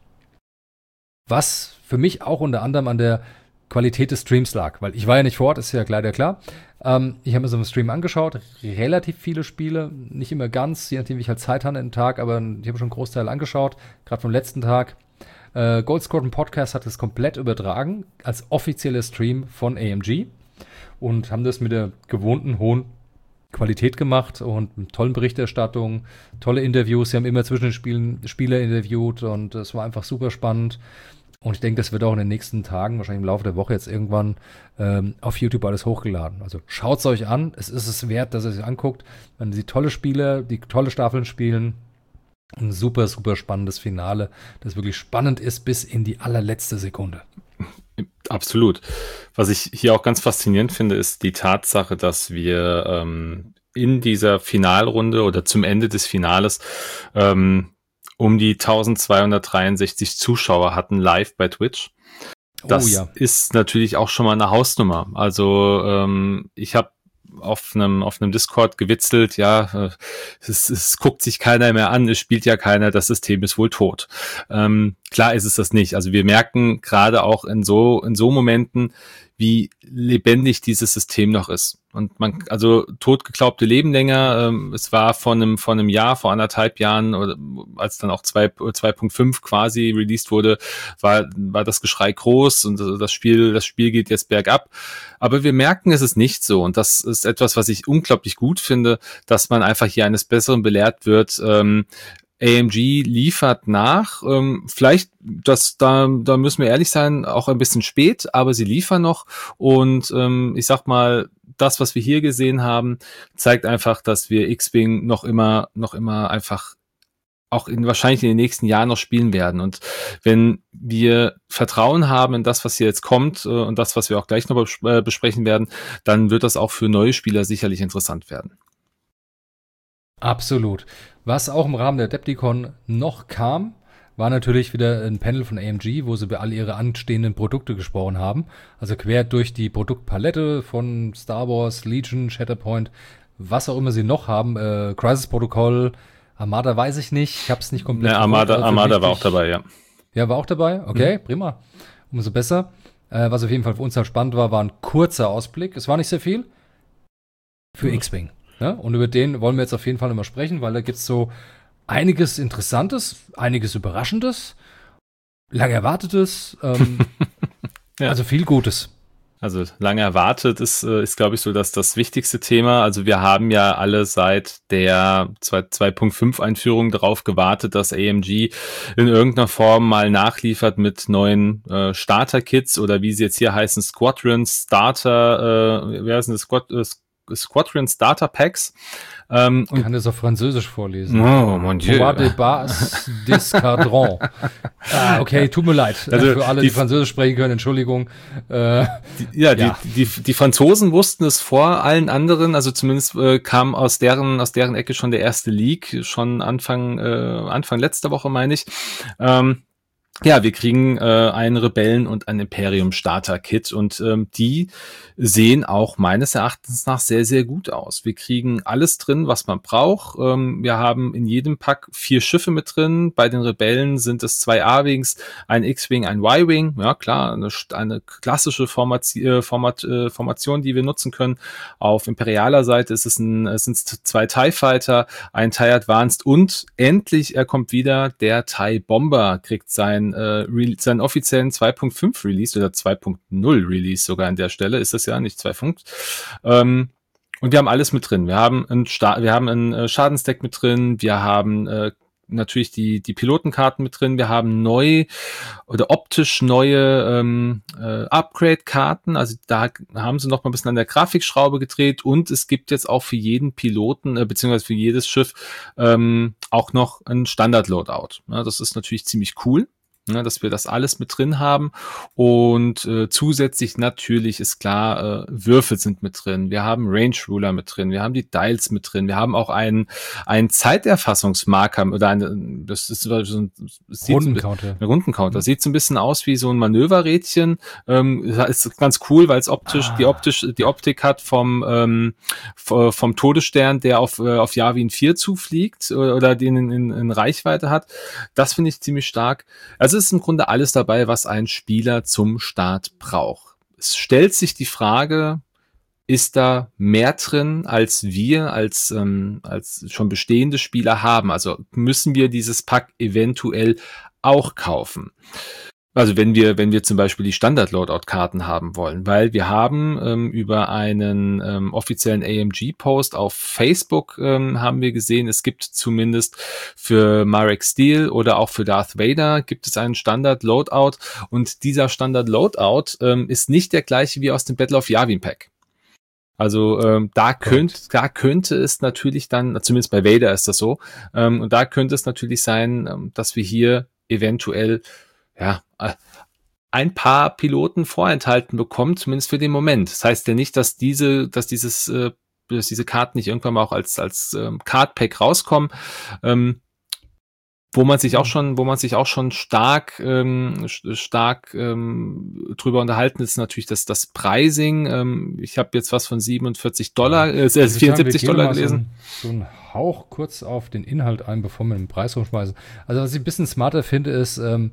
Was für mich auch unter anderem an der Qualität des Streams lag, weil ich war ja nicht vor Ort, ist ja leider klar. Ähm, ich habe mir so einen Stream angeschaut, relativ viele Spiele, nicht immer ganz, je nachdem, wie ich halt Zeit hatte im Tag, aber ich habe schon einen Großteil angeschaut, gerade vom letzten Tag. Äh, Gold Squadron Podcast hat es komplett übertragen als offizieller Stream von A M G und haben das mit der gewohnten hohen Qualität gemacht und mit tollen Berichterstattungen, tolle Interviews. Sie haben immer zwischen den Spielen Spieler interviewt und es war einfach super spannend. Und ich denke, das wird auch in den nächsten Tagen, wahrscheinlich im Laufe der Woche jetzt irgendwann ähm, auf YouTube alles hochgeladen. Also schaut es euch an. Es ist es wert, dass ihr es euch anguckt. Man sieht tolle Spieler, die tolle Staffeln spielen. Ein super, super spannendes Finale, das wirklich spannend ist bis in die allerletzte Sekunde. Absolut. Was ich hier auch ganz faszinierend finde, ist die Tatsache, dass wir ähm, in dieser Finalrunde oder zum Ende des Finales ähm, um die eintausendzweihundertdreiundsechzig Zuschauer hatten live bei Twitch. Das oh, ja. ist natürlich auch schon mal eine Hausnummer. Also ähm, ich habe auf einem auf einem Discord gewitzelt, ja, es, es guckt sich keiner mehr an, es spielt ja keiner, das System ist wohl tot. Ähm, klar ist es das nicht. Also wir merken gerade auch in so in so Momenten, wie lebendig dieses System noch ist. Und man, also totgeglaubte leben länger. Ähm, es war vor einem, vor einem Jahr, vor anderthalb Jahren, oder als dann auch zwei Punkt fünf quasi released wurde, war, war das Geschrei groß und das Spiel, das Spiel geht jetzt bergab. Aber wir merken, es ist nicht so. Und das ist etwas, was ich unglaublich gut finde, dass man einfach hier eines Besseren belehrt wird. Ähm, A M G liefert nach, ähm, vielleicht, das, da, da müssen wir ehrlich sein, auch ein bisschen spät, aber sie liefern noch und ähm, ich sag mal, das, was wir hier gesehen haben, zeigt einfach, dass wir X-Wing noch immer, noch immer einfach auch in, wahrscheinlich in den nächsten Jahren noch spielen werden. Und wenn wir Vertrauen haben in das, was hier jetzt kommt äh, und das, was wir auch gleich noch bes- äh, besprechen werden, dann wird das auch für neue Spieler sicherlich interessant werden. Absolut. Was auch im Rahmen der Adepticon noch kam, war natürlich wieder ein Panel von A M G, wo sie über all ihre anstehenden Produkte gesprochen haben. Also quer durch die Produktpalette von Star Wars, Legion, Shatterpoint, was auch immer sie noch haben. Äh, Crisis Protocol, Armada weiß ich nicht. Ich habe es nicht komplett. Ja, Armada, Armada war auch dabei, ja. Ja, war auch dabei. Okay, mhm. Prima. Umso besser. Äh, was auf jeden Fall für uns halt spannend war, war ein kurzer Ausblick. Es war nicht sehr viel. Für mhm. X-Wing. Ja, und über den wollen wir jetzt auf jeden Fall immer sprechen, weil da gibt es so einiges Interessantes, einiges Überraschendes, lang Erwartetes, ähm, ja. Also viel Gutes. Also lange erwartet ist, ist glaube ich, so dass das wichtigste Thema. Also wir haben ja alle seit der zwei Punkt fünf Einführung darauf gewartet, dass A M G in irgendeiner Form mal nachliefert mit neuen äh, Starter-Kits oder wie sie jetzt hier heißen, Squadron Starter, äh, wer ist denn das Squad, äh, Squadron Starter Packs. Ähm, ich kann das auf Französisch vorlesen. Oh, mon Dieu. Pouvoir de base d'escadron. Ah, okay, tut mir leid. Also für alle, die, die Französisch sprechen können, Entschuldigung. Äh, die, ja, ja. Die, die, die Franzosen wussten es vor allen anderen, also zumindest äh, kam aus deren, aus deren Ecke schon der erste Leak, schon Anfang, äh, Anfang letzter Woche, meine ich. Ähm, Ja, wir kriegen äh, einen Rebellen- und ein Imperium-Starter-Kit und ähm, die sehen auch meines Erachtens nach sehr, sehr gut aus. Wir kriegen alles drin, was man braucht. Ähm, wir haben in jedem Pack vier Schiffe mit drin. Bei den Rebellen sind es zwei A-Wings, ein X-Wing, ein Y-Wing. Ja, klar, eine, eine klassische Formati- äh, Format, äh, Formation, die wir nutzen können. Auf imperialer Seite ist es ein, es sind zwei TIE Fighter, ein TIE Advanced und endlich, er kommt wieder, der TIE Bomber kriegt sein Äh, seinen offiziellen zwei Punkt fünf Release oder zwei Punkt null Release sogar an der Stelle, ist das ja nicht zwei Punkt. Ähm, und wir haben alles mit drin. Wir haben ein, Sta- wir haben ein äh, Schadensdeck mit drin, wir haben äh, natürlich die, die Pilotenkarten mit drin, wir haben neu oder optisch neue ähm, äh, Upgrade-Karten, also da haben sie noch mal ein bisschen an der Grafikschraube gedreht und es gibt jetzt auch für jeden Piloten, äh, beziehungsweise für jedes Schiff ähm, auch noch ein Standard-Loadout. Ja, das ist natürlich ziemlich cool. ne, dass wir das alles mit drin haben. Und äh, zusätzlich natürlich ist klar, äh, Würfel sind mit drin. Wir haben Range Ruler mit drin. Wir haben die Dials mit drin. Wir haben auch einen, einen Zeiterfassungsmarker oder eine, das ist so ein Rundencounter. Ein Rundencounter. Sieht so ein bisschen aus wie so ein Manöverrädchen. Ähm, ist ganz cool, weil es optisch, ah. die optisch, die Optik hat vom, ähm, vom Todesstern, der auf, äh, auf Yavin vier zufliegt oder den in, in, in Reichweite hat. Das finde ich ziemlich stark. Also es ist im Grunde alles dabei, was ein Spieler zum Start braucht. Es stellt sich die Frage, ist da mehr drin, als wir als, ähm, als schon bestehende Spieler haben? Also müssen wir dieses Pack eventuell auch kaufen? Also wenn wir, wenn wir zum Beispiel die Standard-Loadout-Karten haben wollen, weil wir haben ähm, über einen ähm, offiziellen A M G-Post auf Facebook ähm, haben wir gesehen, es gibt zumindest für Marek Steel oder auch für Darth Vader gibt es einen Standard-Loadout und dieser Standard-Loadout ähm, ist nicht der gleiche wie aus dem Battle of Yavin Pack. Also ähm, da könnte da könnte es natürlich dann, zumindest bei Vader ist das so, ähm, und da könnte es natürlich sein, ähm, dass wir hier eventuell ja ein paar Piloten vorenthalten bekommen, zumindest für den Moment. Das heißt ja nicht, dass diese, dass dieses, äh, dass diese Karten nicht irgendwann mal auch als als ähm, Card-Pack rauskommen. Ähm, Wo man sich auch schon, wo man sich auch schon stark, ähm, stark ähm, drüber unterhalten ist natürlich das das Pricing. Ähm, ich habe jetzt was von siebenundvierzig Dollar, äh, also vierundsiebzig Dollar gelesen. So, ein, so ein Hauch kurz auf den Inhalt ein, bevor wir den Preis rumschmeißen. Also was ich ein bisschen smarter finde, ist, ähm,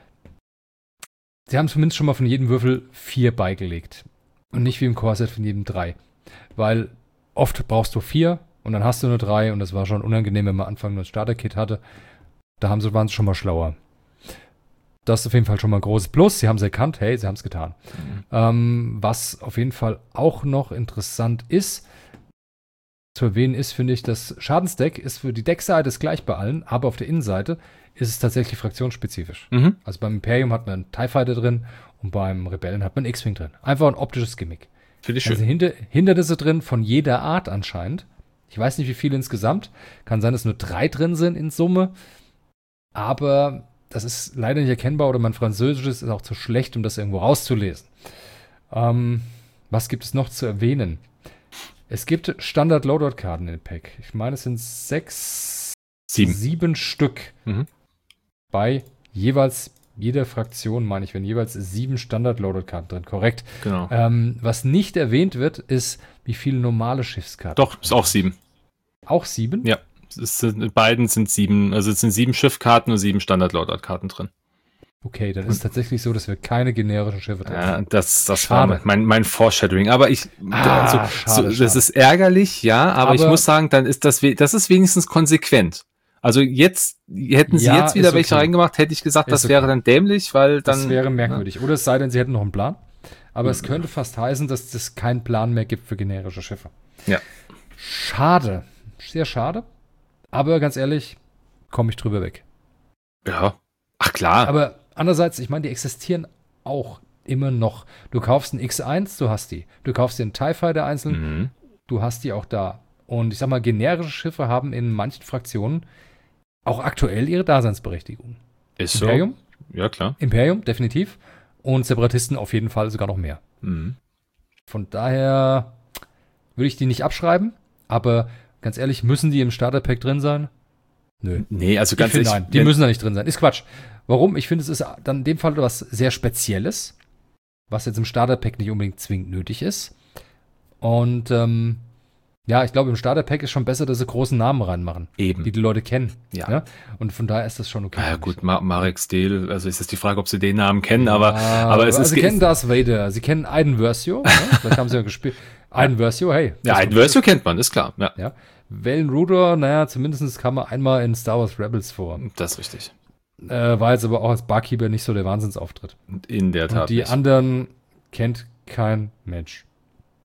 sie haben zumindest schon mal von jedem Würfel vier beigelegt und nicht wie im Core-Set von jedem drei, weil oft brauchst du vier und dann hast du nur drei und das war schon unangenehm, wenn man am Anfang nur ein Starter-Kit hatte. Da haben sie, waren sie schon mal schlauer. Das ist auf jeden Fall schon mal ein großes Plus. Sie haben es erkannt, hey, sie haben es getan. Mhm. Ähm, was auf jeden Fall auch noch interessant ist, zu erwähnen ist, finde ich, das Schadensdeck ist für die Deckseite ist gleich bei allen, aber auf der Innenseite ist es tatsächlich fraktionsspezifisch. Mhm. Also beim Imperium hat man einen TIE Fighter drin und beim Rebellen hat man einen X-Wing drin. Einfach ein optisches Gimmick. Finde ich schön. Also Hinter- Hindernisse drin von jeder Art anscheinend. Ich weiß nicht, wie viele insgesamt. Kann sein, dass nur drei drin sind in Summe. Aber das ist leider nicht erkennbar oder mein Französisch ist auch zu schlecht, um das irgendwo rauszulesen. Ähm, was gibt es noch zu erwähnen? Es gibt Standard-Loadout-Karten in dem Pack. Ich meine, es sind sechs, sieben, sieben Stück. Mhm. Bei jeweils jeder Fraktion, meine ich, wenn jeweils sieben Standard-Loadout-Karten drin. Korrekt. Genau. Ähm, was nicht erwähnt wird, ist, wie viele normale Schiffskarten. Doch, ist auch sieben. Auch sieben? Ja. Es sind, beiden sind sieben, also es sind sieben Schiffkarten und sieben Standard-Loadout-Karten drin. Okay, dann ist es tatsächlich so, dass wir keine generischen Schiffe drin haben. Ja, das, das war mein, mein Foreshadowing. Aber ich, ah, also, schade, so, das schade. ist ärgerlich, ja, aber, aber ich muss sagen, dann ist das, das ist wenigstens konsequent. Also jetzt, hätten sie ja, jetzt wieder welche okay. reingemacht, hätte ich gesagt, ist das okay. wäre dann dämlich, weil dann. Das wäre merkwürdig. Ja. Oder es sei denn, sie hätten noch einen Plan. Aber mhm. es könnte fast heißen, dass es keinen Plan mehr gibt für generische Schiffe. Ja. Schade. Sehr schade. Aber ganz ehrlich, komme ich drüber weg. Ja, ach klar. Aber andererseits, ich meine, die existieren auch immer noch. Du kaufst einen X eins, du hast die. Du kaufst den TIE Fighter einzeln, mhm. du hast die auch da. Und ich sag mal, generische Schiffe haben in manchen Fraktionen auch aktuell ihre Daseinsberechtigung. Ist Imperium? So? Ja, klar. Imperium, definitiv. Und Separatisten auf jeden Fall sogar noch mehr. Mhm. Von daher würde ich die nicht abschreiben, aber ganz ehrlich, müssen die im Starterpack drin sein? Nö. Nee, also ganz ehrlich. Nein, die müssen da nicht drin sein. Ist Quatsch. Warum? Ich finde, es ist dann in dem Fall was sehr Spezielles, was jetzt im Starterpack nicht unbedingt zwingend nötig ist. Und ähm, ja, ich glaube, im Starterpack ist schon besser, dass sie großen Namen reinmachen. Eben. Die die Leute kennen. Ja. ja? Und von daher ist das schon okay. Ja gut, Ma- Marek Steel, also ist das die Frage, ob sie den Namen kennen, ja, aber, aber es also ist... Sie kennen Darth Vader, sie kennen Iden Versio, ne? Vielleicht haben sie ja gespielt. Iden Versio, hey. Ja, Iden Versio kennt man, ist klar. Ja. ja. Valen Rudor, naja, zumindest kam er einmal in Star Wars Rebels vor. Das ist richtig. Äh, war jetzt aber auch als Barkeeper nicht so der Wahnsinnsauftritt. In der Tat. Und die nicht. anderen kennt kein Mensch.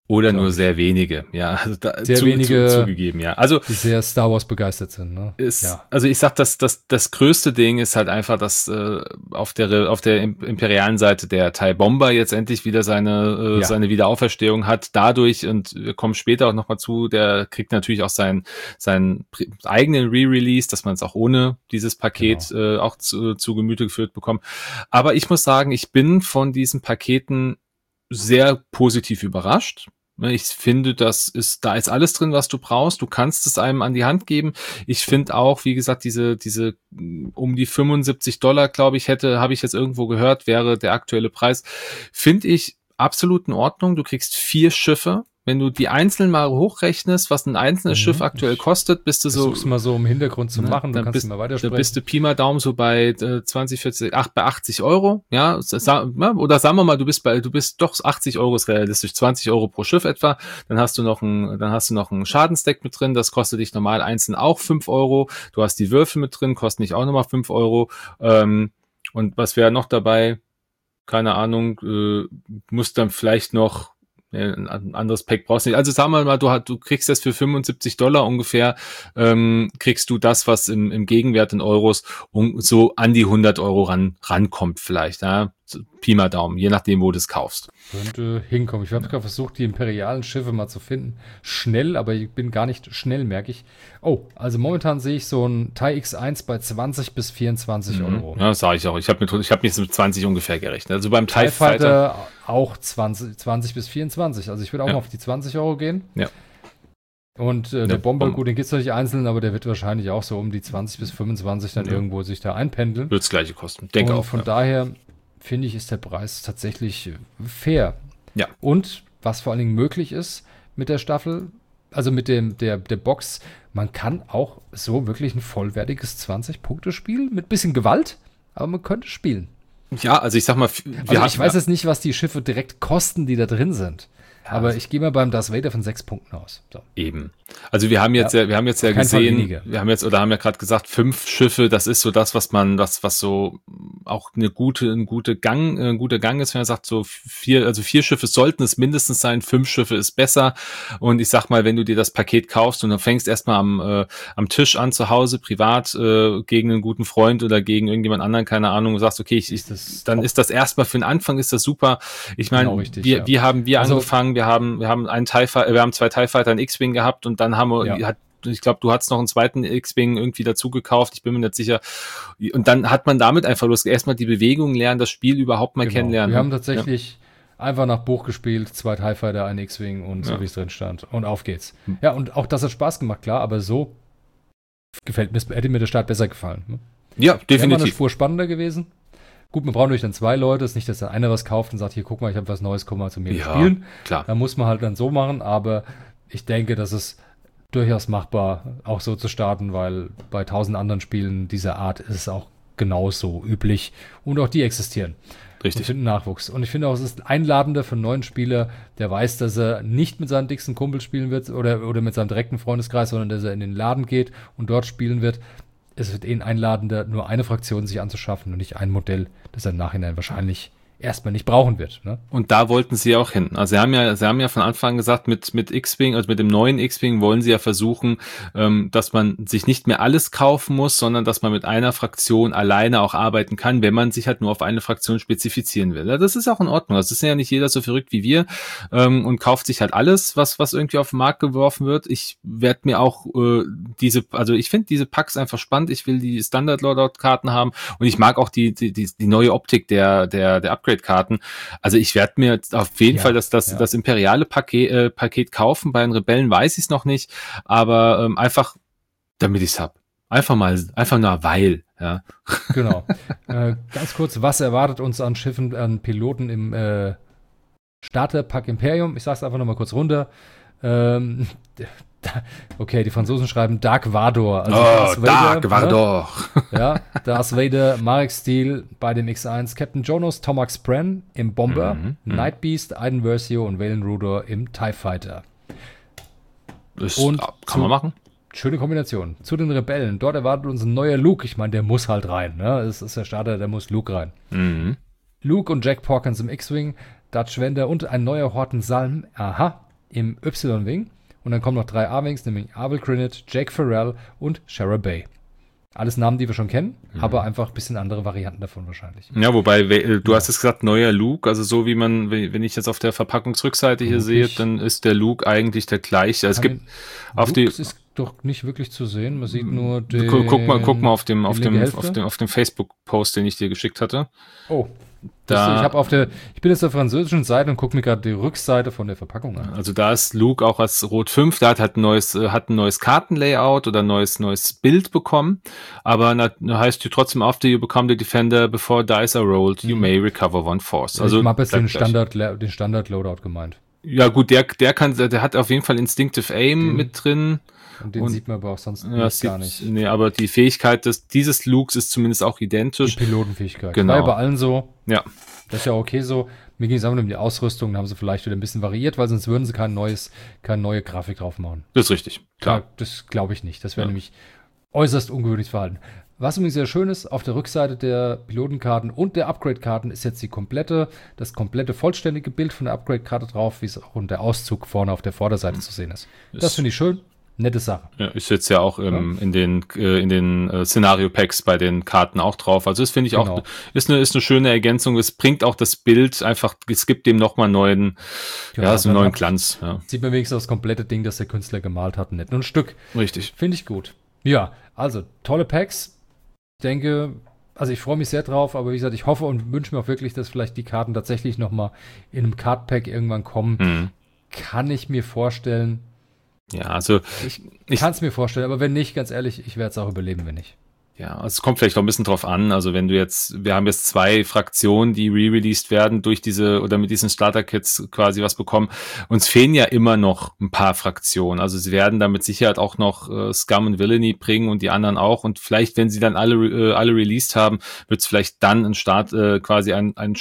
Oder nur sehr wenige, ja. Also da, sehr zu, wenige, zu, zugegeben, ja. Also, die sehr Star Wars begeistert sind, ne? Ist, ja. Also ich sag, dass das, das größte Ding ist halt einfach, dass äh, auf der auf der imperialen Seite der TIE Bomber jetzt endlich wieder seine äh, Ja. seine Wiederauferstehung hat. Dadurch, und wir kommen später auch nochmal zu, der kriegt natürlich auch seinen seinen eigenen Re-Release, dass man es auch ohne dieses Paket genau. äh, auch zu, zu Gemüte geführt bekommt. Aber ich muss sagen, ich bin von diesen Paketen sehr positiv überrascht. Ich finde, das ist, da ist alles drin, was du brauchst. Du kannst es einem an die Hand geben. Ich finde auch, wie gesagt, diese, diese um die fünfundsiebzig Dollar, glaube ich, hätte, habe ich jetzt irgendwo gehört, wäre der aktuelle Preis. Finde ich absolut in Ordnung. Du kriegst vier Schiffe. Wenn du die einzeln mal hochrechnest, was ein einzelnes mhm. Schiff aktuell kostet, bist du so... Versuch's mal so im Hintergrund zu ne, machen, dann kannst bist, du mal weitersprechen. Da bist du Pi mal Daumen so bei äh, zwanzig, vierzig, ach, bei achtzig Euro, ja, oder sagen wir mal, du bist bei, du bist doch achtzig Euro ist realistisch, zwanzig Euro pro Schiff etwa, dann hast du noch ein, dann hast du noch ein Schadensdeck mit drin, das kostet dich normal einzeln auch fünf Euro, du hast die Würfel mit drin, kosten dich auch nochmal fünf Euro, ähm, und was wäre noch dabei? Keine Ahnung, äh, musst dann vielleicht noch ein anderes Pack brauchst du nicht. Also sagen wir mal, du, du kriegst das für fünfundsiebzig Dollar ungefähr, ähm, kriegst du das, was im, im Gegenwert in Euros um, so an die hundert Euro ran, rankommt vielleicht. Ja? So, Pi mal Daumen, je nachdem, wo du es kaufst. Könnte hinkommen. Ich habe gerade versucht, die imperialen Schiffe mal zu finden. Schnell, aber ich bin gar nicht schnell, merke ich. Oh, also momentan sehe ich so ein TIE X eins bei zwanzig bis vierundzwanzig mhm. Euro. Ja, das sage ich auch. Ich habe mit, ich hab mit zwanzig ungefähr gerechnet. Also beim TIE, TIE Fighter, Fighter auch zwanzig, zwanzig bis vierundzwanzig. Also ich würde auch ja. mal auf die zwanzig Euro gehen. Ja. Und äh, der Bomber, gut, den gibt es noch nicht einzeln, aber der wird wahrscheinlich auch so um die zwanzig bis fünfundzwanzig dann ja. irgendwo sich da einpendeln. Wird das gleiche kosten. Denke und auch. Von ja. daher finde ich, ist der Preis tatsächlich fair. Ja. Und was vor allen Dingen möglich ist mit der Staffel, also mit dem der, der Box, man kann auch so wirklich ein vollwertiges zwanzig-Punkte-Spiel mit bisschen Gewalt, aber man könnte spielen. Ja, also ich sag mal, wir also ich weiß jetzt nicht, was die Schiffe direkt kosten, die da drin sind. Ja, aber ich gehe mal beim Darth Vader von sechs Punkten aus. So. Eben. Also wir haben jetzt ja, ja wir haben jetzt ja gesehen, wir haben jetzt oder haben ja gerade gesagt, fünf Schiffe, das ist so das, was man, das, was so auch eine gute, ein gute Gang, ein guter Gang ist, wenn man sagt, so vier, also vier Schiffe sollten es mindestens sein, fünf Schiffe ist besser. Und ich sag mal, wenn du dir das Paket kaufst und dann fängst erstmal am, äh, am Tisch an zu Hause, privat, äh, gegen einen guten Freund oder gegen irgendjemand anderen, keine Ahnung, und sagst, okay, ich, ich ist dann top. Ist das erstmal für den Anfang ist das super. Ich meine, genau richtig, wir, ja. wir haben wir also, angefangen, wir haben, wir haben einen TIE Fighter, wir haben zwei TIE Fighter, einen X-Wing gehabt und dann haben wir, ja. hat, ich glaube, du hattest noch einen zweiten X-Wing irgendwie dazu gekauft, ich bin mir nicht sicher. Und dann hat man damit einfach los, erstmal die Bewegung lernen, das Spiel überhaupt mal genau. kennenlernen. Wir haben tatsächlich ja. einfach nach Buch gespielt, zwei TIE Fighter, ein X-Wing und so ja. wie es drin stand. Und auf geht's. Hm. Ja, und auch das hat Spaß gemacht, klar, aber so gefällt mir, hätte mir der Start besser gefallen. Ne? Ja, definitiv. Wäre eine Spur spannender gewesen. Gut, man braucht natürlich dann zwei Leute, es ist nicht, dass dann einer was kauft und sagt, hier, guck mal, ich habe was Neues, komm mal zu mir ja, spielen. Klar. Da muss man halt dann so machen, aber ich denke, dass es durchaus machbar, auch so zu starten, weil bei tausend anderen Spielen dieser Art ist es auch genauso üblich und auch die existieren. Richtig. Und finden Nachwuchs. Und ich finde auch, es ist einladender für einen neuen Spieler, der weiß, dass er nicht mit seinen dicksten Kumpels spielen wird oder, oder mit seinem direkten Freundeskreis, sondern dass er in den Laden geht und dort spielen wird. Es wird eh einladender, nur eine Fraktion sich anzuschaffen und nicht ein Modell, das er im Nachhinein wahrscheinlich erstmal nicht brauchen wird. Ne? Und da wollten sie auch hin. Also sie haben ja, sie haben ja von Anfang an gesagt, mit mit X-Wing, also mit dem neuen X-Wing wollen sie ja versuchen, ähm, dass man sich nicht mehr alles kaufen muss, sondern dass man mit einer Fraktion alleine auch arbeiten kann, wenn man sich halt nur auf eine Fraktion spezifizieren will. Ja, das ist auch in Ordnung. Das ist ja nicht jeder so verrückt wie wir ähm, und kauft sich halt alles, was was irgendwie auf den Markt geworfen wird. Ich werde mir auch äh, diese, also ich finde diese Packs einfach spannend. Ich will die Standard-Loadout-Karten haben und ich mag auch die die die, die neue Optik der der der Upgrade-Karten. Also ich werde mir auf jeden ja, Fall das, das, ja. das imperiale Paket, äh, Paket kaufen. Bei den Rebellen weiß ich es noch nicht, aber ähm, einfach, damit ich es habe. Einfach mal, einfach nur weil. Ja. Genau. äh, ganz kurz, was erwartet uns an Schiffen, an Piloten im äh, Starter-Pack Imperium? Ich sage es einfach nochmal kurz runter. Ähm, okay, die Franzosen schreiben Dark Vador. Also oh, Darth Vader, Dark Vador. Ne? Ja, Darth Vader, Marek Steel bei dem X eins, Captain Jonas, Tomax Bren im Bomber, mhm, Night Beast, Iden Versio und Valen Rudor im TIE Fighter. Das und kann zu, man machen. Schöne Kombination. Zu den Rebellen. Dort erwartet uns ein neuer Luke. Ich meine, der muss halt rein. Ne? Es ist der Starter, der muss Luke rein. Mhm. Luke und Jack Porkins im X-Wing, Dutch Wender und ein neuer Horten Salm. Aha. im Y-Wing. Und dann kommen noch drei A-Wings, nämlich Abel Grinnet, Jake Farrell und Shara Bay. Alles Namen, die wir schon kennen, mhm. aber einfach ein bisschen andere Varianten davon wahrscheinlich. Ja, wobei, du ja. hast es gesagt, neuer Luke, also so wie man, wenn ich jetzt auf der Verpackungsrückseite hier sehe, dann ist der Luke eigentlich der gleiche. Also es gibt auf die... ist doch nicht wirklich zu sehen, man sieht nur den... Guck mal, guck mal auf dem, auf dem, auf dem, auf dem Facebook-Post, den ich dir geschickt hatte. Oh, Da, ich, hab auf der, ich bin jetzt auf der französischen Seite und gucke mir gerade die Rückseite von der Verpackung an. Also da ist Luke auch als Rot fünf, da hat halt ein neues, hat ein neues Kartenlayout oder ein neues, neues Bild bekommen. Aber na, heißt hier trotzdem, after you become the defender, before dice are rolled, you may recover one force. Also ich habe jetzt den Standard, den Standard Loadout gemeint. Ja gut, der, der kann, der hat auf jeden Fall Instinctive Aim den, mit drin. Und den und, sieht man aber auch sonst ja, sieht, gar nicht. Nee, aber die Fähigkeit des, dieses Lukes ist zumindest auch identisch. Die Pilotenfähigkeit. Genau. War ja bei allen so. Ja. Das ist ja okay so. Mir ging es einfach nur um die Ausrüstung, da haben sie vielleicht wieder ein bisschen variiert, weil sonst würden sie kein neues, keine neue Grafik drauf machen. Das ist richtig, klar. Ja, das glaube ich nicht. Das wäre ja. nämlich äußerst ungewöhnliches Verhalten. Was übrigens sehr schön ist, auf der Rückseite der Pilotenkarten und der Upgrade-Karten ist jetzt die komplette, das komplette vollständige Bild von der Upgrade-Karte drauf, wie es auch und der Auszug vorne auf der Vorderseite mhm. zu sehen ist. Das, das finde ich schön. Nette Sache. Ja, ist jetzt ja auch ähm, ja. in den äh, in den äh, Szenario-Packs bei den Karten auch drauf. Also das finde ich genau. auch ist eine ist eine schöne Ergänzung. Es bringt auch das Bild einfach. Es gibt dem nochmal neuen genau, ja so einen neuen Glanz. Ja. Sieht man wenigstens das komplette Ding, das der Künstler gemalt hat, nicht nur ein Stück. Richtig. Finde ich gut. Ja, also tolle Packs. Ich denke, also ich freue mich sehr drauf. Aber wie gesagt, ich hoffe und wünsche mir auch wirklich, dass vielleicht die Karten tatsächlich nochmal in einem Card-Pack irgendwann kommen. Mhm. Kann ich mir vorstellen. Ja, also ich, ich kann es mir vorstellen, aber wenn nicht, ganz ehrlich, ich werde es auch überleben, wenn nicht. Ja, also es kommt vielleicht auch ein bisschen drauf an. Also wenn du jetzt, wir haben jetzt zwei Fraktionen, die re-released werden durch diese oder mit diesen Starter-Kits quasi was bekommen. Uns fehlen ja immer noch ein paar Fraktionen. Also sie werden da mit Sicherheit auch noch äh, Scum und Villainy bringen und die anderen auch. Und vielleicht, wenn sie dann alle äh, alle released haben, wird es vielleicht dann ein Start äh, quasi ein, ein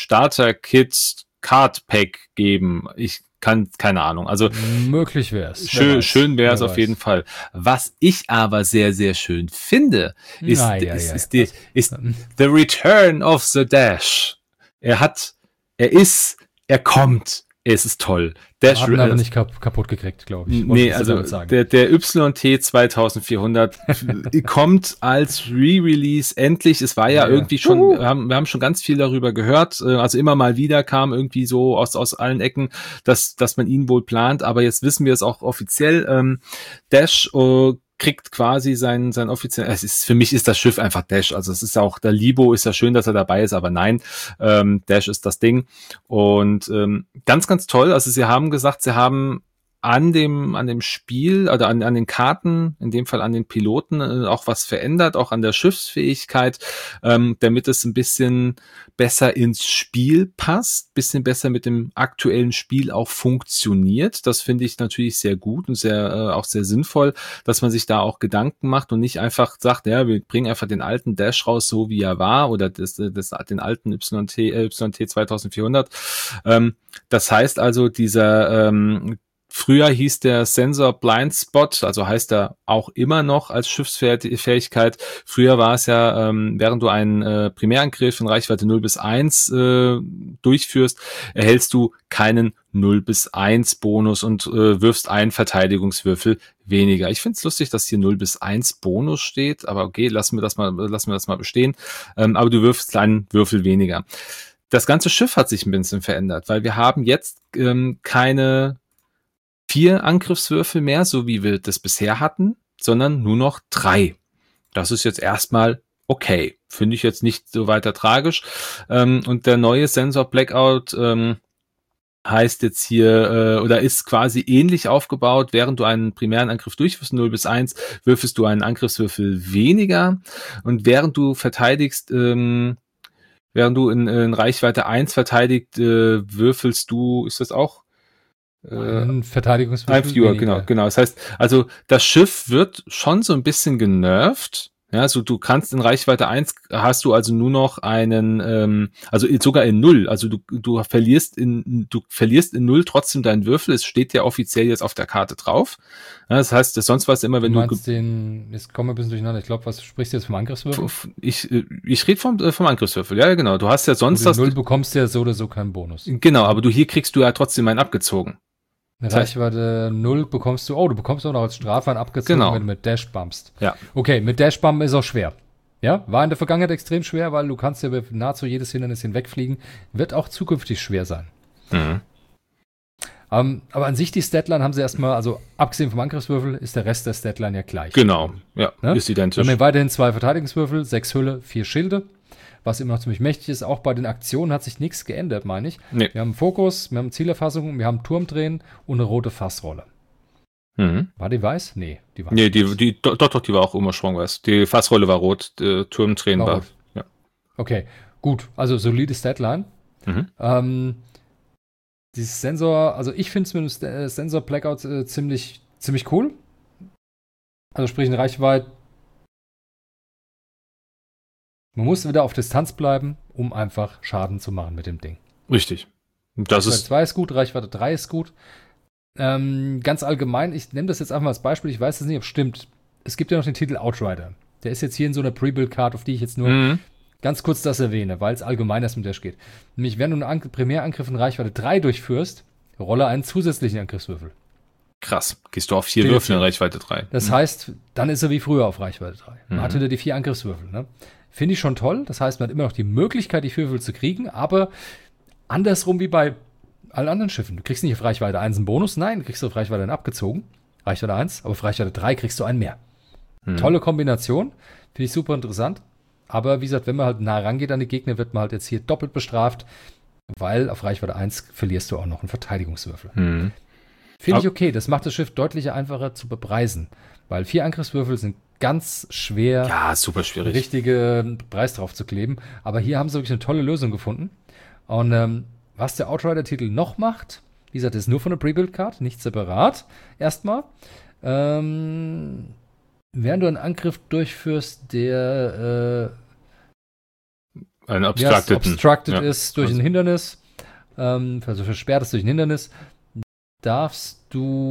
Starter-Kit-Card-Pack geben. Ich Kann, keine Ahnung. Also möglich wäre es. Schön, schön wäre es auf jeden Fall. Was ich aber sehr, sehr schön finde, ist, Na, ja, ist, ja, ist, die, ist The Return of the Dash. Er hat, er ist, er kommt. Es ist toll. Dash haben aber nicht kap- kaputt gekriegt, glaube ich. Nee, also der, der Y T zweitausendvierhundert kommt als Re-Release endlich. Es war ja, ja. irgendwie schon, uh-huh. wir, haben, wir haben schon ganz viel darüber gehört. Also immer mal wieder kam irgendwie so aus, aus allen Ecken, dass, dass man ihn wohl plant. Aber jetzt wissen wir es auch offiziell. Ähm, Dash äh, kriegt quasi sein, sein offiziell, es ist, für mich ist das Schiff einfach Dash, also es ist auch, der Libo ist ja schön, dass er dabei ist, aber nein, ähm, Dash ist das Ding und ähm, ganz, ganz toll, also sie haben gesagt, sie haben an dem, an dem Spiel, oder an, an den Karten, in dem Fall an den Piloten, äh, auch was verändert, auch an der Schiffsfähigkeit, ähm, damit es ein bisschen besser ins Spiel passt, bisschen besser mit dem aktuellen Spiel auch funktioniert. Das finde ich natürlich sehr gut und sehr, äh, auch sehr sinnvoll, dass man sich da auch Gedanken macht und nicht einfach sagt, ja, wir bringen einfach den alten Dash raus, so wie er war, oder das, das, den alten Y T, äh, Y T zweitausendvierhundert. Ähm, das heißt also, dieser, ähm, früher hieß der Sensor Blind Spot, also heißt er auch immer noch als Schiffsfähigkeit. Früher war es ja, ähm, während du einen äh, Primärangriff in Reichweite null bis eins äh, durchführst, erhältst du keinen null bis eins Bonus und äh, wirfst einen Verteidigungswürfel weniger. Ich finde es lustig, dass hier null bis eins Bonus steht, aber okay, lassen wir das mal, lassen wir das mal bestehen. Ähm, aber du wirfst einen Würfel weniger. Das ganze Schiff hat sich ein bisschen verändert, weil wir haben jetzt ähm, keine vier Angriffswürfel mehr, so wie wir das bisher hatten, sondern nur noch drei. Das ist jetzt erstmal okay. Finde ich jetzt nicht so weiter tragisch. Ähm, und der neue Sensor Blackout ähm, heißt jetzt hier, äh, oder ist quasi ähnlich aufgebaut. Während du einen primären Angriff durchführst, null bis eins, würfelst du einen Angriffswürfel weniger. Und während du verteidigst, ähm, während du in, in Reichweite eins verteidigt, äh, würfelst du, ist das auch Ein Verteidigungswürfel. Ein Viewer, genau, genau. Das heißt, also das Schiff wird schon so ein bisschen genervt. Ja, also du kannst in Reichweite eins hast du also nur noch einen, ähm, also sogar in null. Also du du verlierst in du verlierst in null trotzdem deinen Würfel. Es steht ja offiziell jetzt auf der Karte drauf. Ja, das heißt, das sonst was immer, wenn du du meinst den, jetzt kommen wir ein bisschen durcheinander. Ich glaube, was sprichst du jetzt vom Angriffswürfel? Ich ich rede vom vom Angriffswürfel. Ja, genau. Du hast ja sonst das null bekommst du ja so oder so keinen Bonus. Genau, aber du hier kriegst du ja trotzdem einen abgezogen. Eine Das heißt- Reichweite null bekommst du, oh, du bekommst auch noch als Strafe einen abgezogen, Genau. wenn du mit Dash bumpst. Ja. Okay, mit Dash bumpen ist auch schwer. Ja, war in der Vergangenheit extrem schwer, weil du kannst ja über nahezu jedes Hindernis hinwegfliegen. Wird auch zukünftig schwer sein. Mhm. Um, aber an sich, die Statline haben sie erstmal, also abgesehen vom Angriffswürfel, ist der Rest der Statline ja gleich. Genau, ja, Ne? ist Wir identisch. haben weiterhin zwei Verteidigungswürfel, sechs Hülle, vier Schilde, was immer noch ziemlich mächtig ist. Auch bei den Aktionen hat sich nichts geändert, meine ich. Nee. Wir haben Fokus, wir haben Zielerfassung, wir haben Turmdrehen und eine rote Fassrolle. Mhm. War die weiß? Nee, die war Nee, die, die, doch, doch, die war auch immer schwung-weiß. Die Fassrolle war rot, der Turmtränen War war. rot. Ja. Okay, gut. Also solide Statline. Mhm. Ähm, dieses Sensor, also ich finde es mit dem St- äh, Sensor Blackout äh, ziemlich, ziemlich cool. Also sprich in Reichweite. Man muss wieder auf Distanz bleiben, um einfach Schaden zu machen mit dem Ding. Richtig. Und das Reichweite ist, zwei ist gut, Reichweite drei ist gut. Ähm, ganz allgemein, ich nehme das jetzt einfach mal als Beispiel, ich weiß jetzt nicht, ob es stimmt. Es gibt ja noch den Titel Outrider. Der ist jetzt hier in so einer Pre-Build-Card, auf die ich jetzt nur mhm. ganz kurz das erwähne, weil es allgemein erst mit Dash geht. Nämlich, wenn du einen An- Primärangriff in Reichweite drei durchführst, rolle einen zusätzlichen Angriffswürfel. krass. Gehst du auf vier Den Würfel in vier. Reichweite drei. Das heißt, dann ist er wie früher auf Reichweite drei. Man Mhm. hat wieder die vier Angriffswürfel. Ne? Finde ich schon toll. Das heißt, man hat immer noch die Möglichkeit, die vier Würfel zu kriegen, aber andersrum wie bei allen anderen Schiffen. Du kriegst nicht auf Reichweite eins einen Bonus, nein, du kriegst auf Reichweite einen abgezogen. Reichweite eins, aber auf Reichweite drei kriegst du einen mehr. Mhm. Tolle Kombination. Finde ich super interessant. Aber wie gesagt, wenn man halt nah rangeht an die Gegner, wird man halt jetzt hier doppelt bestraft, weil auf Reichweite eins verlierst du auch noch einen Verteidigungswürfel. Mhm. Finde ich Ab- okay. Das macht das Schiff deutlich einfacher zu bepreisen, weil vier Angriffswürfel sind ganz schwer, Ja, super schwierig. richtige Preis drauf zu kleben. Aber hier haben sie wirklich eine tolle Lösung gefunden. Und ähm, was der Outrider-Titel noch macht, wie gesagt, ist nur von der Pre-Build-Card, nicht separat. Erstmal. Ähm, während du einen Angriff durchführst, der äh, Ein ja, Obstructed. obstructed Ja. ist durch ein Hindernis, ähm, also versperrt ist durch ein Hindernis, darfst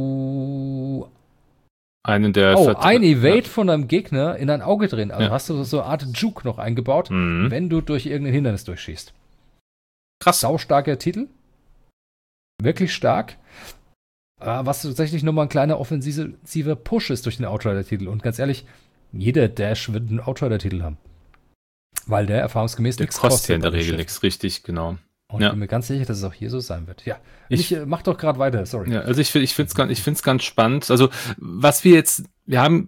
du Einen der oh, Vert- ein Evade von deinem Gegner in ein Auge drehen. Also Ja. hast du so eine Art Juke noch eingebaut, Mhm. wenn du durch irgendein Hindernis durchschießt. Krass. Saustarker Titel. Wirklich stark. Äh, was tatsächlich nochmal ein kleiner offensiver Push ist durch den Outrider-Titel. Und ganz ehrlich, jeder Dash wird einen Outrider-Titel haben. Weil der erfahrungsgemäß Der nichts kostet ja in der bei dem Regel Schiff. nichts, richtig, genau. Und Ja. ich bin mir ganz sicher, dass es auch hier so sein wird. Ja, Ich- ich, äh, mach doch gerade weiter, sorry. Ja, also ich, find- ich finde es ganz, ich find's ganz spannend. Also, was wir jetzt, wir haben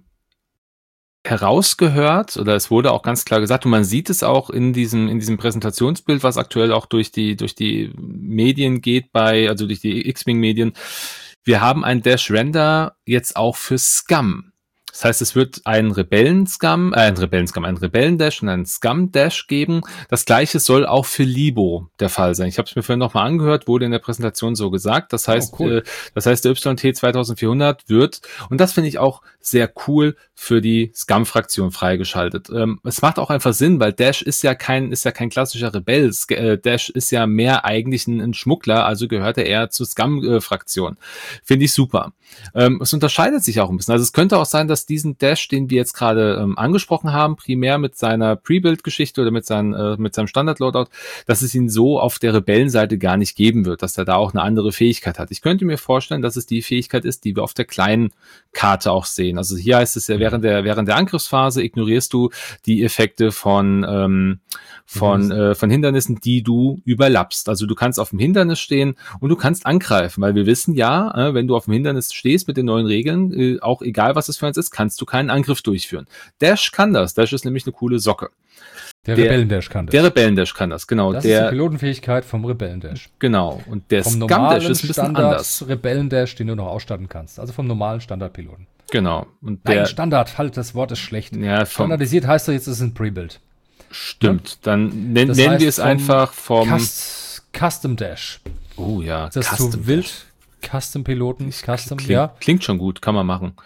herausgehört, oder es wurde auch ganz klar gesagt, und man sieht es auch in diesem, in diesem Präsentationsbild, was aktuell auch durch die, durch die Medien geht, bei, also durch die X-Wing-Medien. Wir haben ein Dash-Render jetzt auch für Scum. Das heißt, es wird einen Rebellen-Scum, äh, ein Rebellen-Scum, einen Rebellen-Dash und einen Scum-Dash geben. Das gleiche soll auch für Libo der Fall sein. Ich habe es mir vorhin nochmal angehört, wurde in der Präsentation so gesagt. Das heißt, Oh, cool. äh, das heißt, der Y T zweitausendvierhundert wird, und das finde ich auch sehr cool, für die Scum-Fraktion freigeschaltet. Ähm, es macht auch einfach Sinn, weil Dash ist ja kein, ist ja kein klassischer Rebell. Sk- äh, Dash ist ja mehr eigentlich ein, ein Schmuggler, also gehört er eher zur Scum-Fraktion. Finde ich super. Ähm, es unterscheidet sich auch ein bisschen. Also es könnte auch sein, dass diesen Dash, den wir jetzt gerade ähm, angesprochen haben, primär mit seiner Pre-Build-Geschichte oder mit, seinen, äh, mit seinem Standard-Loadout, dass es ihn so auf der Rebellenseite gar nicht geben wird, dass er da auch eine andere Fähigkeit hat. Ich könnte mir vorstellen, dass es die Fähigkeit ist, die wir auf der kleinen Karte auch sehen. Also hier heißt es ja, während der, während der Angriffsphase ignorierst du die Effekte von, ähm, von, äh, von Hindernissen, die du überlappst. Also du kannst auf dem Hindernis stehen und du kannst angreifen, weil wir wissen ja, äh, wenn du auf dem Hindernis stehst mit den neuen Regeln, äh, auch egal was es für eins ist, kannst du keinen Angriff durchführen. Dash kann das. Dash ist nämlich eine coole Socke. Der, der- Rebellendash kann das. Der Rebellendash kann das, genau. das ist die der, Pilotenfähigkeit vom Rebellendash. genau. Und der Vom Scum-Dash normalen ist ein bisschen Standard anders. Rebellendash, den du noch ausstatten kannst. Also vom normalen Standardpiloten. Genau. Und Nein, der, Standard, halt, das Wort ist schlecht. ja, vom, Standardisiert heißt doch jetzt, es ist ein Pre-Build. stimmt. Dann nen, Das nennen heißt wir es vom einfach vom, Cust Custom Dash. oh ja, Ist das Custom zu Dash. wild? Custom-Piloten? Custom, Klingt, ja. klingt schon gut, kann man machen.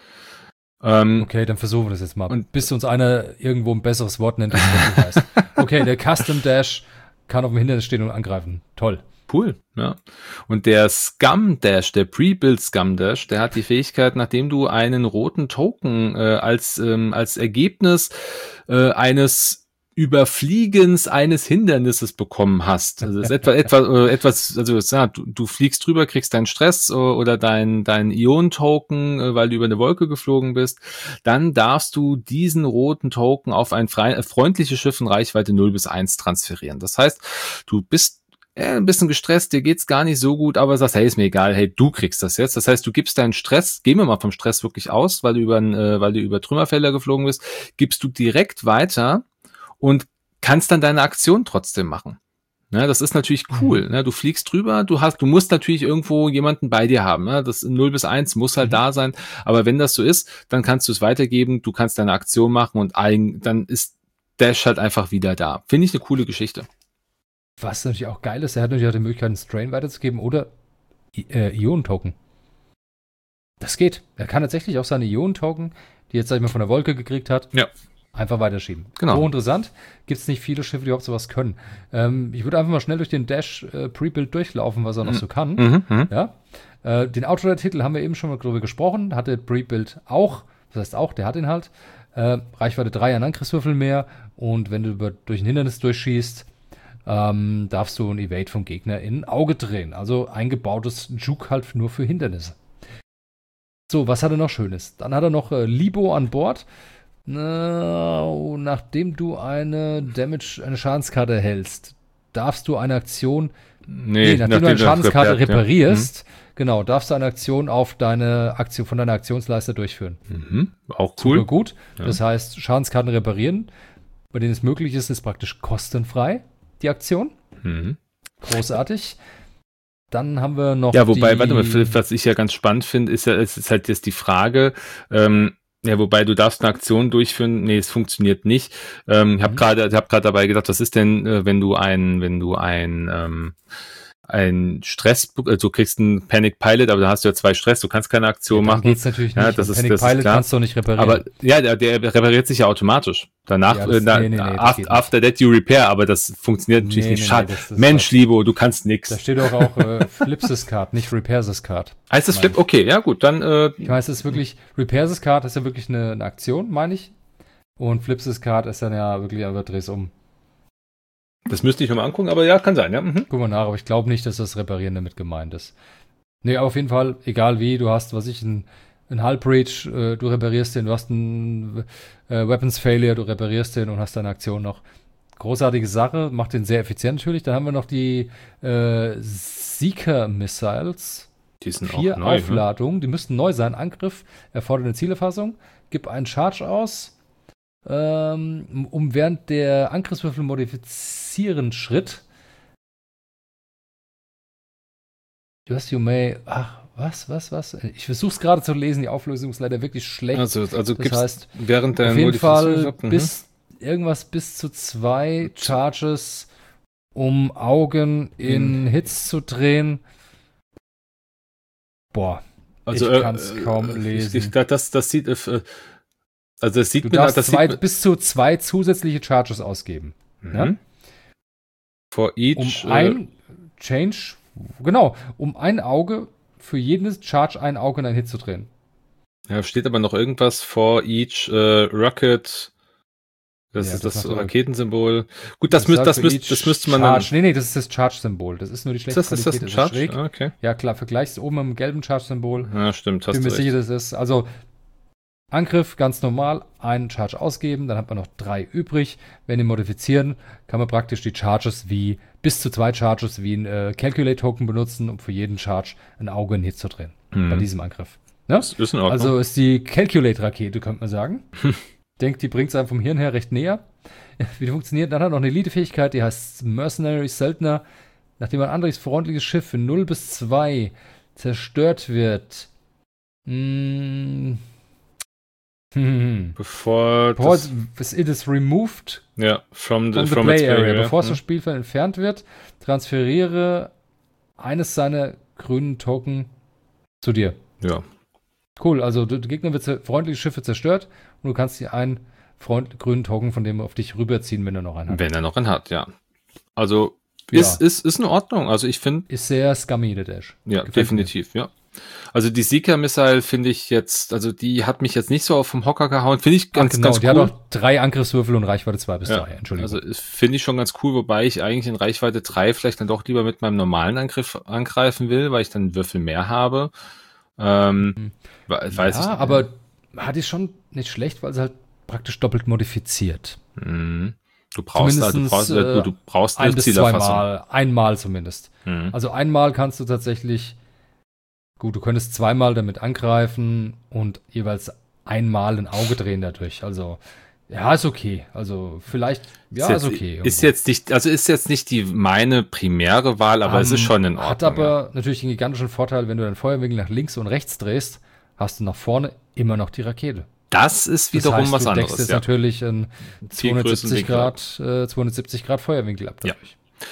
Ähm, Okay, dann versuchen wir das jetzt mal. Und- bis uns einer irgendwo ein besseres Wort nennt, das wirklich heißt. Okay, der Custom Dash kann auf dem Hindernis stehen und angreifen. Toll. Cool, ja. Und der Scum Dash, der Pre-Build Scum Dash, der hat die Fähigkeit, nachdem du einen roten Token äh, als, ähm, als Ergebnis äh, eines Überfliegens eines Hindernisses bekommen hast. Also das ist etwa, etwa, äh, etwas, also ja, du, du fliegst drüber, kriegst deinen Stress äh, oder dein, dein Ion-Token, äh, weil du über eine Wolke geflogen bist. Dann darfst du diesen roten Token auf ein frei, äh, freundliches Schiff in Reichweite null bis eins transferieren. Das heißt, du bist äh, ein bisschen gestresst, dir geht's gar nicht so gut, aber sagst, hey, ist mir egal, hey, du kriegst das jetzt. Das heißt, du gibst deinen Stress, gehen wir mal vom Stress wirklich aus, weil du über, äh, weil du über Trümmerfelder geflogen bist, gibst du direkt weiter und kannst dann deine Aktion trotzdem machen. Ne, das ist natürlich cool. Ne? Du fliegst drüber, du hast, du musst natürlich irgendwo jemanden bei dir haben. Ne? Das null bis eins muss halt mhm. da sein. Aber wenn das so ist, dann kannst du es weitergeben, du kannst deine Aktion machen und ein, dann ist Dash halt einfach wieder da. Finde ich eine coole Geschichte. Was natürlich auch geil ist, er hat natürlich auch die Möglichkeit, einen Strain weiterzugeben oder äh, Ionen-Token. Das geht. Er kann tatsächlich auch seine Ionen-Token, die jetzt, sag ich mal, von der Wolke gekriegt hat, ja. einfach weiterschieben. Genau. So interessant. Gibt es nicht viele Schiffe, die überhaupt sowas können. Ähm, ich würde einfach mal schnell durch den Dash äh, Pre-Build durchlaufen, was er noch mhm. so kann. Mhm, mh. Ja. Äh, den Outlander-Titel haben wir eben schon mal drüber gesprochen. Hatte Pre-Build auch. Das heißt auch, der hat ihn halt. Äh, Reichweite drei an Angriffswürfel mehr. Und wenn du über, durch ein Hindernis durchschießt, ähm, darfst du ein Evade vom Gegner in ein Auge drehen. Also eingebautes Juke halt nur für Hindernisse. So, was hat er noch Schönes? Dann hat er noch äh, Libo an Bord. No, nachdem du eine Damage, eine Schadenskarte erhältst, darfst du eine Aktion, nee, nee, nachdem, nachdem du eine Schadenskarte repariert, reparierst, ja. mhm. genau, darfst du eine Aktion auf deine Aktion von deiner Aktionsleiste durchführen. Mhm. Auch cool. Super gut. Ja. Das heißt, Schadenskarten reparieren, bei denen es möglich ist, ist praktisch kostenfrei, die Aktion. Mhm. Großartig. Dann haben wir noch Ja, wobei, die, warte mal, Philipp, was ich ja ganz spannend finde, ist ja, es ist halt jetzt die Frage, ähm, ja, wobei du darfst eine Aktion durchführen. Nee, es funktioniert nicht. Ähm, ich habe gerade, ich habe gerade dabei gedacht, was ist denn, äh, wenn du ein, wenn du ein, ähm, ein Stress, also du kriegst einen Panic Pilot, aber da hast du ja zwei Stress, du kannst keine Aktion ja, machen. Geht's natürlich nicht. Ja, das ist, Panic das Pilot ist klar. kannst du nicht reparieren. Aber ja, der, der repariert sich ja automatisch. Danach, ja, das, äh, na, nee, nee, nee, after, after that you repair, aber das funktioniert natürlich nee, nicht. Nee, Schade. nee, das, das Mensch, Libo, du kannst nix. Da steht doch auch äh, Flip this Card, nicht Repair this Card. Heißt das Flip? Okay, ja gut, dann. Äh, ich meine, es ist wirklich, Repair this Card ist ja wirklich eine, eine Aktion, meine ich. Und Flip this Card ist dann ja wirklich einfach dreh's um. Das müsste ich nochmal angucken, aber ja, kann sein, ja. Mhm. Guck mal nach, aber ich glaube nicht, dass das Reparieren damit gemeint ist. Nee, auf jeden Fall, egal wie, du hast, was ich, ein, ein Hull Breach, äh, du reparierst den, du hast ein äh, Weapons Failure, du reparierst den und hast deine Aktion noch. Großartige Sache, macht den sehr effizient natürlich. Dann haben wir noch die äh, Seeker Missiles. Die sind Vier auch neu, Aufladungen, ne? Die müssten neu sein. Angriff, erfordert eine Zielerfassung, gib einen Charge aus, ähm, um während der Angriffswürfel modifizieren Schritt. Just you may. Ach, was, was, was? Ich versuche es gerade zu lesen, die Auflösung ist leider wirklich schlecht. Also, also das heißt, während der auf jeden Fall mhm. bis irgendwas bis zu zwei Charges, um Augen in mhm. Hits zu drehen. Boah, also, ich kann es äh, kaum lesen. Ich, ich, das, das sieht, äh, also das sieht du mir, darfst das zwei, sieht bis zu zwei zusätzliche Charges ausgeben. Mhm. Ja? For each. Um ein äh, Change, genau, um ein Auge für jedes Charge ein Auge in einen Hit zu drehen. Ja, steht aber noch irgendwas for each äh, Rocket. Das ja, ist das, das Raketensymbol. Gut, das, das, müsst, das, müsst, das müsste man Charge. dann... Nee, nee, das ist das Charge-Symbol. Das ist nur die schlechte das Qualität. Ist das ein Charge? Schräg. Ah, okay. Ja, klar, vergleichst oben mit dem gelben Charge-Symbol. Ja, stimmt, hast Bin mir du sicher, recht. das ist... Also, Angriff, ganz normal, einen Charge ausgeben, dann hat man noch drei übrig. Wenn die modifizieren, kann man praktisch die Charges wie... bis zu zwei Charges wie ein äh, Calculate-Token benutzen, um für jeden Charge ein Auge in Hit zu drehen. Mhm. Bei diesem Angriff. Ne? Das ist in Ordnung. Also ist die Calculate-Rakete, könnte man sagen. Denkt, die bringt es einem vom Hirn her recht näher. Wie die funktioniert, dann hat er noch eine Elite-Fähigkeit, die heißt Mercenary Söldner. Nachdem ein anderes freundliches Schiff für null bis zwei zerstört wird. Mh, hm, bevor bevor es it is removed ja, from the, from the from play area. area. Bevor es hm. vom Spielfeld entfernt wird, transferiere eines seiner grünen Token zu dir. Ja. Cool, also der Gegner wird freundliche Schiffe zerstört und du kannst dir einen Freund, grünen Token von dem auf dich rüberziehen, wenn er noch einen hat. Wenn er noch einen hat, ja. Also ist, ja. ist, ist in Ordnung. Also ich finde. Ist sehr scummy, der Dash. Ja, Gefällt definitiv, mir. ja. Also die Seeker-Missile finde ich jetzt, also die hat mich jetzt nicht so auf vom Hocker gehauen. Finde ich ganz, Ach genau, ganz cool. Die hat auch drei Angriffswürfel und Reichweite zwei bis drei, ja, Entschuldigung. Also finde ich schon ganz cool, wobei ich eigentlich in Reichweite drei vielleicht dann doch lieber mit meinem normalen Angriff angreifen will, weil ich dann einen Würfel mehr habe. Ähm, mhm. weiß ja, ich nicht. aber hat die schon nicht schlecht, weil sie halt praktisch doppelt modifiziert. Mhm. Du brauchst, also, du brauchst, äh, du, du brauchst ein bis zweimal, einmal zumindest. Mhm. Also einmal kannst du tatsächlich, gut, du könntest zweimal damit angreifen und jeweils einmal ein Auge drehen dadurch. Also ja, ist okay. Also vielleicht, ja, ist, ist okay. Irgendwo. Ist jetzt nicht, also ist jetzt nicht die meine primäre Wahl, aber um, es ist schon in Ordnung. Hat aber ja. natürlich einen gigantischen Vorteil, wenn du deinen Feuerwinkel nach links und rechts drehst, hast du nach vorne immer noch die Rakete. Das ist wiederum das heißt, was du anderes. Du jetzt ja. natürlich einen zweihundertsiebzig Grad, äh, zweihundertsiebzig Grad Feuerwinkel ab. Ja.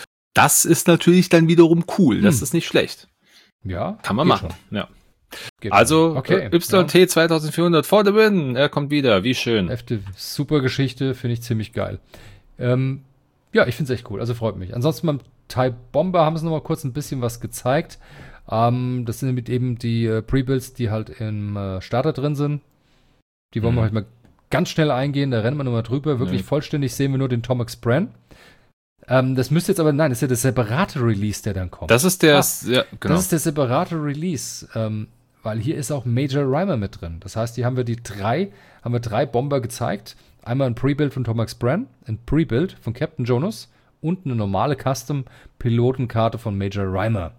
Das ist natürlich dann wiederum cool. Das hm. ist nicht schlecht. Ja. Kann man machen. Schon. Ja. Geht also okay, äh, Y T ja. zweitausendvierhundert for the win. Er kommt wieder. Wie schön. Hefte, super Geschichte. Finde ich ziemlich geil. Ähm, ja, ich finde es echt cool. Also freut mich. Ansonsten beim Type Bomber haben sie noch mal kurz ein bisschen was gezeigt. Ähm, das sind mit eben die äh, Pre-Builds, die halt im äh, Starter drin sind. Die wollen mhm. wir halt mal ganz schnell eingehen, da rennen wir nochmal drüber. Wirklich ja. vollständig sehen wir nur den Tomax Bran. Ähm, das müsste jetzt aber, nein, das ist ja der separate Release, der dann kommt. Das ist der, ah, ja, genau. Das ist der separate Release, ähm, weil hier ist auch Major Rhymer mit drin. Das heißt, hier haben wir die drei, haben wir drei Bomber gezeigt. Einmal ein Pre-Build von Tomax Bran, ein Pre-Build von Captain Jonas und eine normale Custom-Pilotenkarte von Major Rhymer.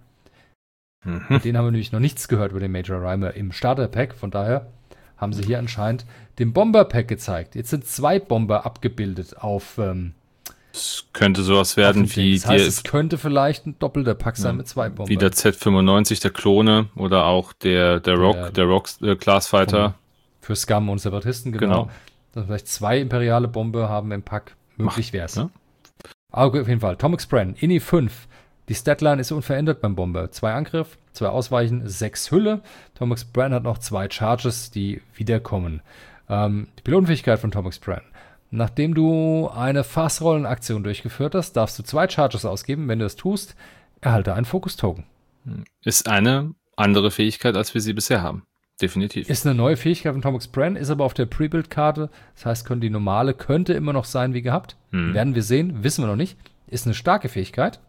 Mhm. Mit denen haben wir nämlich noch nichts gehört über den Major Rhymer im Starter-Pack, von daher haben sie hier anscheinend den Bomber-Pack gezeigt. Jetzt sind zwei Bomber abgebildet auf ähm, es könnte sowas werden wie das heißt, es könnte vielleicht ein doppelter Pack sein ja, mit zwei Bomber. Wie der Z fünfundneunzig, der Klone oder auch der, der Rock, der, der Rock äh, Classfighter. Für Scum und Separatisten, genau. genau. Dass vielleicht zwei imperiale Bomber haben im Pack. Möglich wäre es. Ja? Aber auf jeden Fall. Tomax Bran, I N I fünf. Die Statline ist unverändert beim Bomber. Zwei Angriff, zwei Ausweichen, sechs Hülle. Tomax Bran hat noch zwei Charges, die wiederkommen. Ähm, die Pilotenfähigkeit von Tomax Bran. Nachdem du eine Fast-Rollen-Aktion durchgeführt hast, darfst du zwei Charges ausgeben. Wenn du es tust, erhalte einen Fokus-Token. Ist eine andere Fähigkeit, als wir sie bisher haben. Definitiv. Ist eine neue Fähigkeit von Tomax Bran, ist aber auf der Pre-Build-Karte. Das heißt, können die normale, könnte immer noch sein wie gehabt. Hm. Werden wir sehen, wissen wir noch nicht. Ist eine starke Fähigkeit.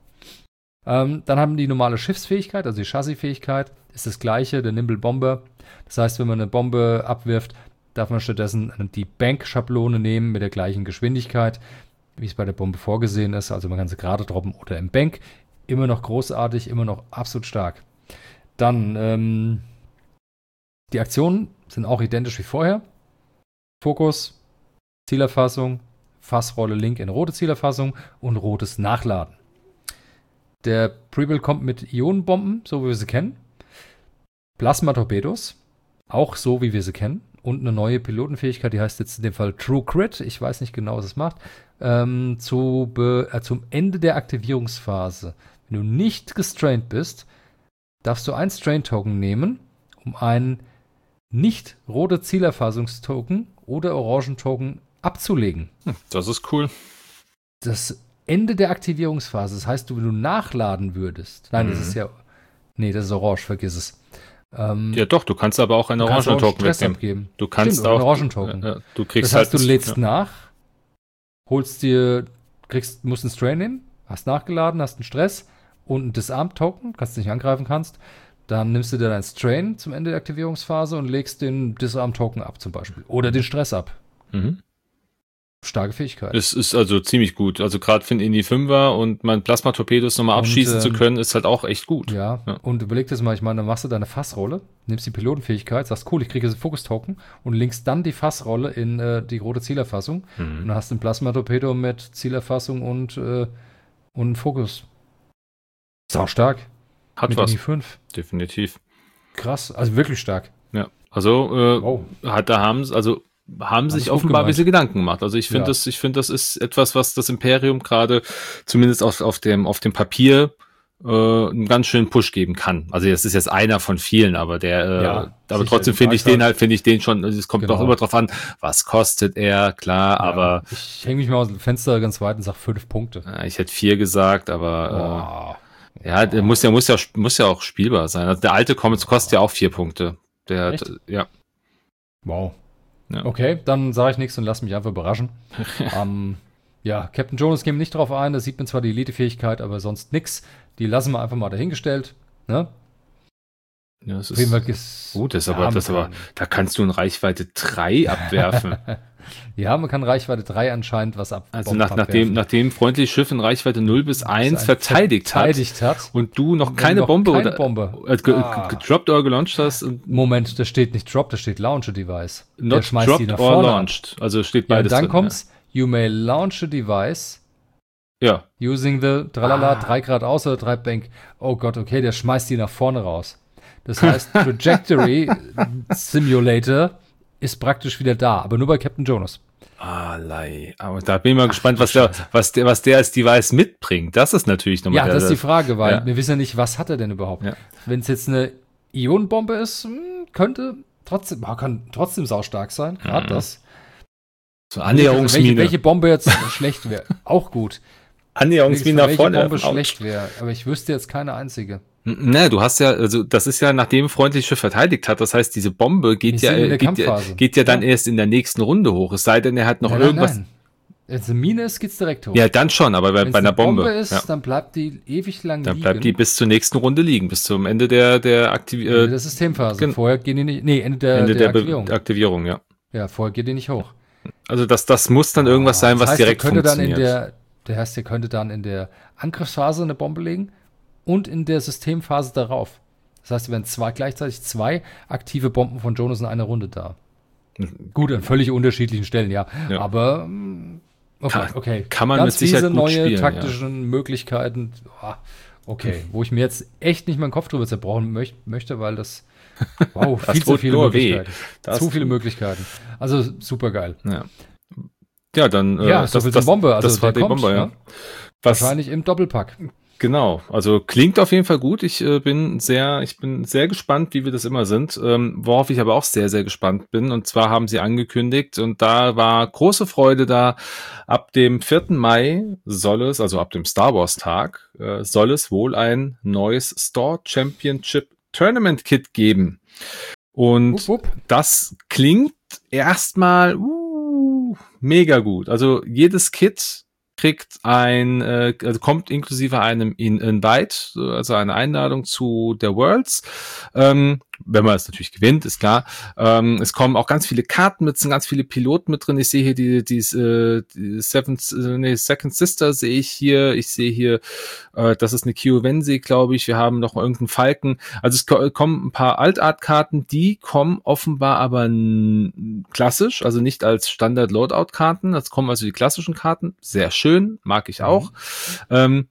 Ähm, dann haben die normale Schiffsfähigkeit, also die Chassisfähigkeit, ist das gleiche, der Nimble Bomber. Das heißt, wenn man eine Bombe abwirft, darf man stattdessen die Bank-Schablone nehmen mit der gleichen Geschwindigkeit, wie es bei der Bombe vorgesehen ist. Also man kann sie gerade droppen oder im Bank. Immer noch großartig, immer noch absolut stark. Dann, ähm, die Aktionen sind auch identisch wie vorher. Fokus, Zielerfassung, Fassrolle Link in rote Zielerfassung und rotes Nachladen. Der Pre-Build kommt mit Ionenbomben, so wie wir sie kennen. Plasma-Torpedos, auch so wie wir sie kennen. Und eine neue Pilotenfähigkeit, die heißt jetzt in dem Fall True Crit. Ich weiß nicht genau, was es macht. Ähm, zu be- äh, zum Ende der Aktivierungsphase. Wenn du nicht gestrained bist, darfst du ein Strain-Token nehmen, um einen nicht rote Zielerfassungstoken oder Orangen-Token abzulegen. Das ist cool. Das Ende der Aktivierungsphase, das heißt, du, wenn du nachladen würdest, nein, mhm. das ist ja, nee, das ist orange, vergiss es. Ähm, ja doch, du kannst aber auch einen Orangen-Token wegnehmen. Abgeben. Du kannst Stimmt, auch einen Orangen-Token. Ja, du kriegst das heißt, halt du lädst ja. nach, holst dir, kriegst, musst einen Strain nehmen, hast nachgeladen, hast einen Stress und einen Disarm-Token, kannst nicht angreifen kannst. Dann nimmst du dir deinen Strain zum Ende der Aktivierungsphase und legst den Disarm-Token ab zum Beispiel. Oder den Stress ab. Mhm. Starke Fähigkeit. Es ist also ziemlich gut. Also gerade für den Indie Fünfer und mein Plasma-Torpedos nochmal abschießen ähm, zu können, ist halt auch echt gut. Ja, ja. Und überleg das mal, ich meine, dann machst du deine Fassrolle, nimmst die Pilotenfähigkeit, sagst, cool, ich kriege jetzt einen Fokus-Token und linkst dann die Fassrolle in äh, die rote Zielerfassung mhm. und dann hast du ein Plasma-Torpedo mit Zielerfassung und, äh, und Fokus. Sau stark. Hat mit was. Indie fünf. Definitiv. Krass, also wirklich stark. Ja, also äh, wow. hat, da haben es, also haben sich offenbar ein bisschen Gedanken gemacht. Also ich finde, ja. das, ich finde, das ist etwas, was das Imperium gerade zumindest auf, auf dem, auf dem Papier äh, einen ganz schönen Push geben kann. Also das ist jetzt einer von vielen, aber der, äh, ja, aber sicher. trotzdem finde ich den halt, finde ich den schon, also es kommt genau. doch immer drauf an, was kostet er, klar, ja, aber. Ich hänge mich mal aus dem Fenster ganz weit und sage fünf Punkte. Ich hätte vier gesagt, aber. Oh. Ja, der muss ja, muss ja, muss ja auch spielbar sein. Also der alte Comics kostet ja auch vier Punkte. Der, Echt? ja. Wow. Ja. Okay, dann sage ich nichts und lass mich einfach überraschen. ähm, ja, Captain Jonas gehen wir nicht drauf ein, da sieht man zwar die Elite-Fähigkeit, aber sonst nix. Die lassen wir einfach mal dahingestellt. Ne? Ja, das Auf jeden ist Fall ist, gut, das ist ja, aber, man das aber, kann- da kannst du in Reichweite drei abwerfen. Ja, man kann Reichweite drei anscheinend was ab. Also Bomben nach, nachdem, abwerfen. nachdem freundliches Schiff in Reichweite null bis eins Ein verteidigt, verteidigt hat. hat und du noch Wenn keine noch Bombe keine oder Bombe. äh, ge- Ah. ge- gedroppt oder gelauncht hast. Und Moment, da steht nicht Drop, da steht Launch a Device. Der not schmeißt die dropped nach or vorne ab. launched. Also steht Ja, und beides dann drin. kommt's, you may launch a device Ja. using the tralala, Ah. drei Grad aus oder drei Bank. Oh Gott, okay, der schmeißt die nach vorne raus. Das heißt, Trajectory Simulator ist praktisch wieder da, aber nur bei Captain Jonas. Ah, lei. Aber da bin ich mal gespannt, was der, was der, was der als Device mitbringt. Das ist natürlich nochmal Ja, der, das ist die Frage, weil ja. wir wissen ja nicht, was hat er denn überhaupt. Ja. Wenn es jetzt eine Ionenbombe ist, hm, könnte trotzdem, ah, kann trotzdem saustark sein, gerade Mhm. das. so Welche, Annäherungsmine. welche Bombe jetzt schlecht wäre, auch gut. Annäherungsmine nach welche vorne. Bombe werfen, auch schlecht wäre, aber ich wüsste jetzt keine einzige. Ne, du hast ja, also das ist ja, nachdem freundlich Schiff verteidigt hat, das heißt, diese Bombe geht Wir ja, sind in der geht ja, Kampfphase. geht ja dann Ja. erst in der nächsten Runde hoch. Es sei denn, er hat noch nein, irgendwas. Nein, nein. Jetzt eine Mine ist, geht's direkt hoch. Ja, dann schon, aber bei, Wenn bei es einer eine Bombe. Bombe ist, ja. dann bleibt die ewig lang Dann liegen. bleibt die bis zur nächsten Runde liegen, bis zum Ende der, der, Aktiv Ende äh, der Systemphase. gen- Vorher gehen die nicht, nee, Ende der, Ende der, der, Be- Aktivierung. Aktivierung, ja. Ja, vorher geht die nicht hoch. Also das, das muss dann irgendwas sein, was das heißt, direkt der könnte dann funktioniert. in der, der heißt, der könnte dann in der Angriffsphase eine Bombe legen und in der Systemphase darauf. Das heißt, wir werden zwei, gleichzeitig zwei aktive Bomben von Jonas in einer Runde da. Gut, an völlig unterschiedlichen Stellen, ja. Ja. Aber mm, okay, Kann- okay. kann man Ganz mit Sicherheit fiese gut neue spielen, taktischen Möglichkeiten. Ah, okay, wo ich mir jetzt echt nicht meinen Kopf drüber zerbrochen möcht, möchte, weil das wow, Das viel zu tut viele nur weh. Möglichkeiten. Das zu viele tut- Möglichkeiten. Also super geil. Ja, ja dann. äh, Ja, so viel zur Bombe. Also das war der die kommt, Bombe, ja. ne? Was, Wahrscheinlich im Doppelpack. Genau, also klingt auf jeden Fall gut. Ich äh, bin sehr, ich bin sehr gespannt, wie wir das immer sind. Ähm, worauf ich aber auch sehr, sehr gespannt bin. Und zwar haben sie angekündigt und da war große Freude da. Ab dem vierten Mai soll es, also ab dem Star Wars Tag, äh, soll es wohl ein neues Store Championship Tournament Kit geben. Und Wupp, wupp. das klingt erstmal uh, mega gut. Also jedes Kit kriegt ein, äh, also kommt inklusive einem In- Invite, also eine Einladung zu der Worlds. Ähm, wenn man es natürlich gewinnt, ist klar. Ähm, es kommen auch ganz viele Karten mit, sind ganz viele Piloten mit drin. Ich sehe hier die, die, äh, die Seventh, äh, nee, Second Sister sehe ich hier. Ich sehe hier, äh, das ist eine Kiowensi, glaube ich. Wir haben noch irgendeinen Falken. Also es ko- kommen ein paar Altart-Karten, die kommen offenbar aber n- klassisch, also nicht als Standard-Loadout-Karten. Das kommen also die klassischen Karten. Sehr schön, mag ich auch. Ähm,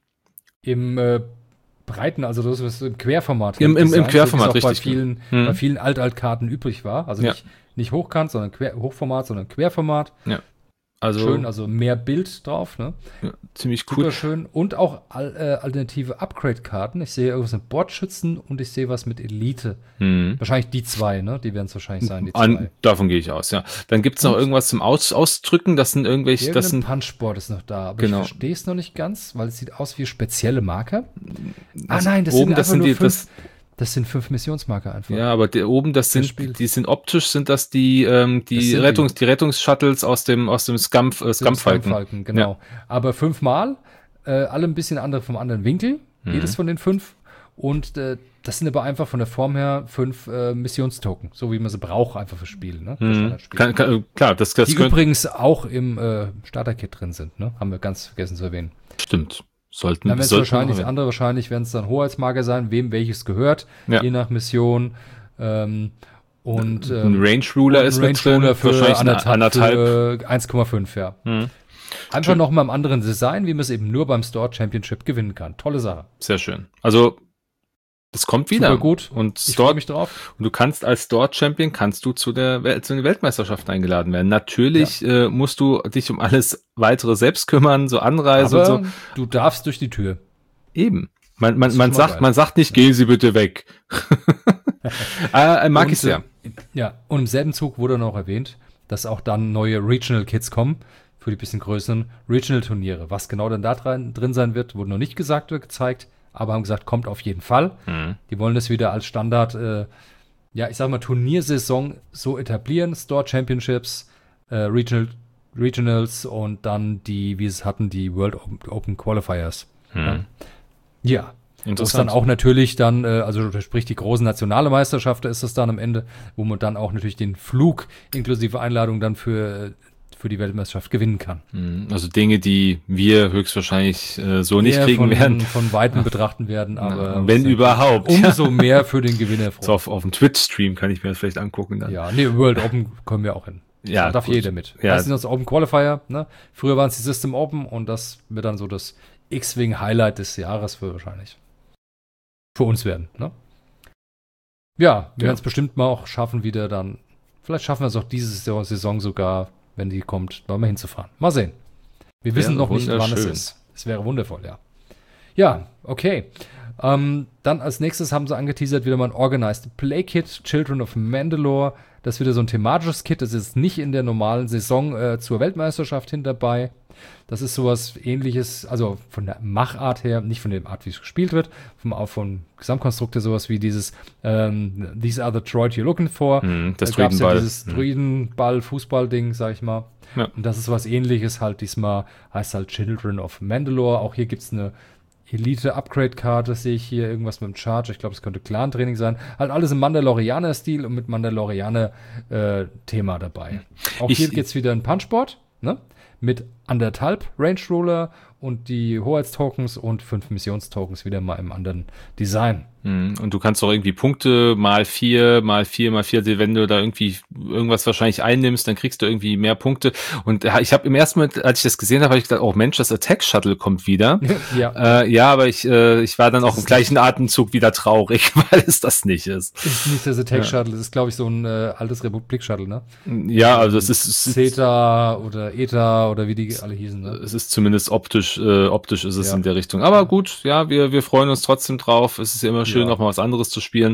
Im äh, Breiten, also das ist im Querformat. Im- im- im Design, Querformat, so wie es auch richtig. Bei vielen, Mhm. bei vielen Alt-Alt-Karten übrig war. Also Ja. nicht, nicht hochkant, sondern Quer, Hochformat, sondern Querformat. also Schön, also mehr Bild drauf, ne? ja, ziemlich Super cool. schön. Und auch al äh, alternative Upgrade-Karten. Ich sehe irgendwas mit Bordschützen und ich sehe was mit Elite. Mhm. Wahrscheinlich die zwei, ne? Die werden es wahrscheinlich sein, die An, zwei. davon gehe ich aus, ja. Dann gibt's noch Und- irgendwas zum aus, Ausdrücken, das sind irgendwelche, das Irgendein sind, Punchboard ist noch da, aber Genau. ich verstehe es noch nicht ganz, weil es sieht aus wie spezielle Marker. Ah also nein, das oben, sind das einfach sind nur die, fünf, das, das sind fünf Missionsmarker einfach. ja, aber der, oben, das Das sind, Spiel. die sind optisch, sind das die, ähm, Das die sind die. Rettungs, die Rettungsshuttles aus dem, aus dem Scum, äh, Scumfalken. Scumfalken, genau. Aber fünfmal, äh, alle ein bisschen andere vom anderen Winkel, Mhm. jedes von den fünf. Und äh, das sind aber einfach von der Form her fünf äh, Missionstoken, so wie man sie braucht einfach für Spiele, ne? Für Mhm. Standardspiele. Kann, kann, klar, das, das Die könnte, übrigens auch im äh, Starter-Kit drin sind, ne? Haben wir ganz vergessen zu erwähnen. stimmt. Sollten, Dann werden es sollten wahrscheinlich, wir- andere wahrscheinlich werden es dann Hoheitsmarker sein, wem welches gehört, Ja. je nach Mission. Ähm, und ein ähm, Range Ruler und ist ein mit drin, Range Ruler für wahrscheinlich eine anderthalb, anderthalb. für eins Komma fünf, ja. Mhm. Einfach noch mal im anderen Design, wie man es eben nur beim Store Championship gewinnen kann. Tolle Sache. Sehr schön. Also, das kommt wieder. Super gut. Und Ich freue Store, mich drauf. und du kannst als Store-Champion, kannst du zu der Welt, zu den Weltmeisterschaften eingeladen werden. Natürlich äh, musst du dich um alles weitere selbst kümmern, so Anreise Aber und so. du darfst durch die Tür. Eben. Man, man, ist man schon mal sagt, geil. man sagt nicht, gehen Sie bitte weg. äh, mag Und, ich sehr. äh, Ja, und im selben Zug wurde noch erwähnt, dass auch dann neue Regional Kits kommen für die bisschen größeren Regional Turniere. Was genau dann da drin, drin sein wird, wurde noch nicht gesagt oder gezeigt, aber haben gesagt, kommt auf jeden Fall. Mhm. Die wollen das wieder als Standard, äh, ja, ich sag mal, Turniersaison so etablieren. Store Championships, äh, Regional, Regionals und dann die, wie es hatten, die World Open, Open Qualifiers. Mhm. Ja. Wo es Interessant. dann auch natürlich dann, äh, also sprich die großen nationale Meisterschaften ist es dann am Ende, wo man dann auch natürlich den Flug inklusive Einladung dann für, für die Weltmeisterschaft gewinnen kann. Mhm. Also Dinge, die wir höchstwahrscheinlich äh, so nicht Eher kriegen von, werden. von Weitem betrachten werden, aber Wenn überhaupt. umso mehr für den Gewinner So froh. auf, auf dem Twitch-Stream kann ich mir das vielleicht angucken dann. Ja, nee, World Open kommen wir auch hin. Ja, Da darf gut. jeder mit. Ja. Das sind das Open Qualifier, ne? Früher waren es die System Open und das wird dann so das X-Wing-Highlight des Jahres für wahrscheinlich. Für uns werden, ne? Ja, wir Ja. werden es bestimmt mal auch schaffen, wieder dann. Vielleicht schaffen wir es auch diese Saison- Saison sogar, wenn die kommt, da mal hinzufahren. Mal sehen. Wir wissen Wäre noch nicht, wann es wunderschön. ist. Es wäre wundervoll, ja. Ja, okay. Ähm, dann als nächstes haben sie angeteasert wieder mal ein Organized Play Kit, Children of Mandalore. Das ist wieder so ein thematisches Kit. Das ist nicht in der normalen Saison äh, zur Weltmeisterschaft hin dabei. Das ist sowas ähnliches, also von der Machart her, nicht von der Art, wie es gespielt wird, vom, auch vom Gesamtkonstrukt her sowas wie dieses ähm, These are the droid you're looking for. Mhm, das Da gab's ja Druidenball. dieses Mhm. Druidenball, Fußball-Ding, sag ich mal. Ja. Und das ist was ähnliches halt diesmal, heißt halt Children of Mandalore. Auch hier gibt es eine Elite-Upgrade-Karte, sehe ich hier, irgendwas mit dem Charge. Ich glaube, es könnte Clan-Training sein. Halt alles im Mandalorianer-Stil und mit Mandalorianer-Thema dabei. Auch Ich- hier gibt es wieder ein Punchboard, ne? Mit anderthalb Range Roller und die Hoheitstokens und fünf Missionstokens wieder mal im anderen Design. Mhm. Und du kannst auch irgendwie Punkte mal vier, mal vier, mal vier, wenn du da irgendwie irgendwas wahrscheinlich einnimmst, dann kriegst du irgendwie mehr Punkte. Und ja, ich habe im ersten Moment, als ich das gesehen habe, habe ich gedacht, oh Mensch, das Attack Shuttle kommt wieder. Ja. Äh, ja, aber ich, äh, ich war dann auch im ist gleichen Atemzug wieder traurig, weil es das nicht ist. Ist nicht das Attack Shuttle, das ist, glaube ich, so ein äh, altes Republik-Shuttle, ne? Ja, also es ist, es ist, Zeta oder Eta oder wie die alle hießen, ne? es ist zumindest optisch, äh, optisch ist es Ja. in der Richtung. Aber gut, ja, wir, wir freuen uns trotzdem drauf. Es ist ja immer schön, Ja. auch mal was anderes zu spielen.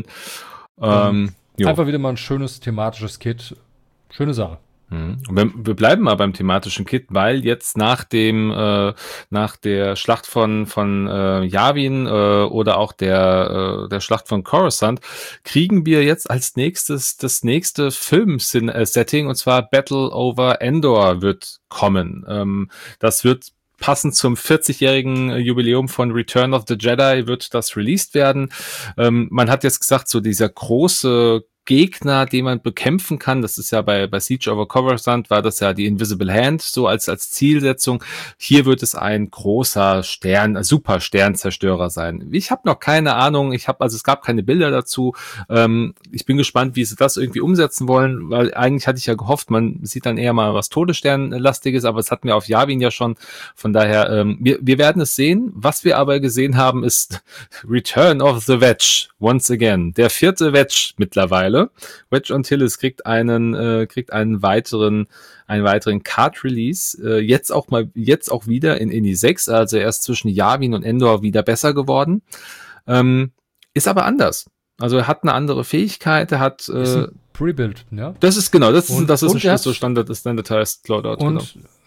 Ähm, jo. Einfach wieder mal ein schönes thematisches Kit. Schöne Sache. Mhm. Und wir, wir bleiben mal beim thematischen Kit, weil jetzt nach dem äh, nach der Schlacht von von äh, Yavin äh, oder auch der äh, der Schlacht von Coruscant kriegen wir jetzt als nächstes das nächste Film-Setting, und zwar Battle over Endor wird kommen. Ähm, das wird passend zum vierzigjährigen Jubiläum von Return of the Jedi wird das released werden. Ähm, man hat jetzt gesagt, so dieser große Gegner, den man bekämpfen kann, das ist ja bei, bei Siege over Coruscant, war das ja die Invisible Hand, so als, als Zielsetzung. Hier wird es ein großer Stern, ein super Sternzerstörer sein. Ich habe noch keine Ahnung, ich habe, also es gab keine Bilder dazu. Ähm, ich bin gespannt, wie sie das irgendwie umsetzen wollen, weil eigentlich hatte ich ja gehofft, man sieht dann eher mal was Todessternlastiges, aber es hatten wir auf Yavin ja schon. Von daher, ähm, wir, wir werden es sehen. Was wir aber gesehen haben, ist Return of the Wedge, once again. Der vierte Wedge mittlerweile. Wedge Antilles kriegt einen, äh, kriegt einen weiteren, einen weiteren Card-Release. Äh, jetzt auch mal, jetzt auch wieder in Indy sechs, also erst zwischen Yavin und Endor wieder besser geworden. Ähm, ist aber anders. Also er hat eine andere Fähigkeit, er hat, Ist äh, ein Pre-Build, ja. das ist genau, das ist, Und- das ist und er ein hat- so Standard, Standardized Loadout, Und genau.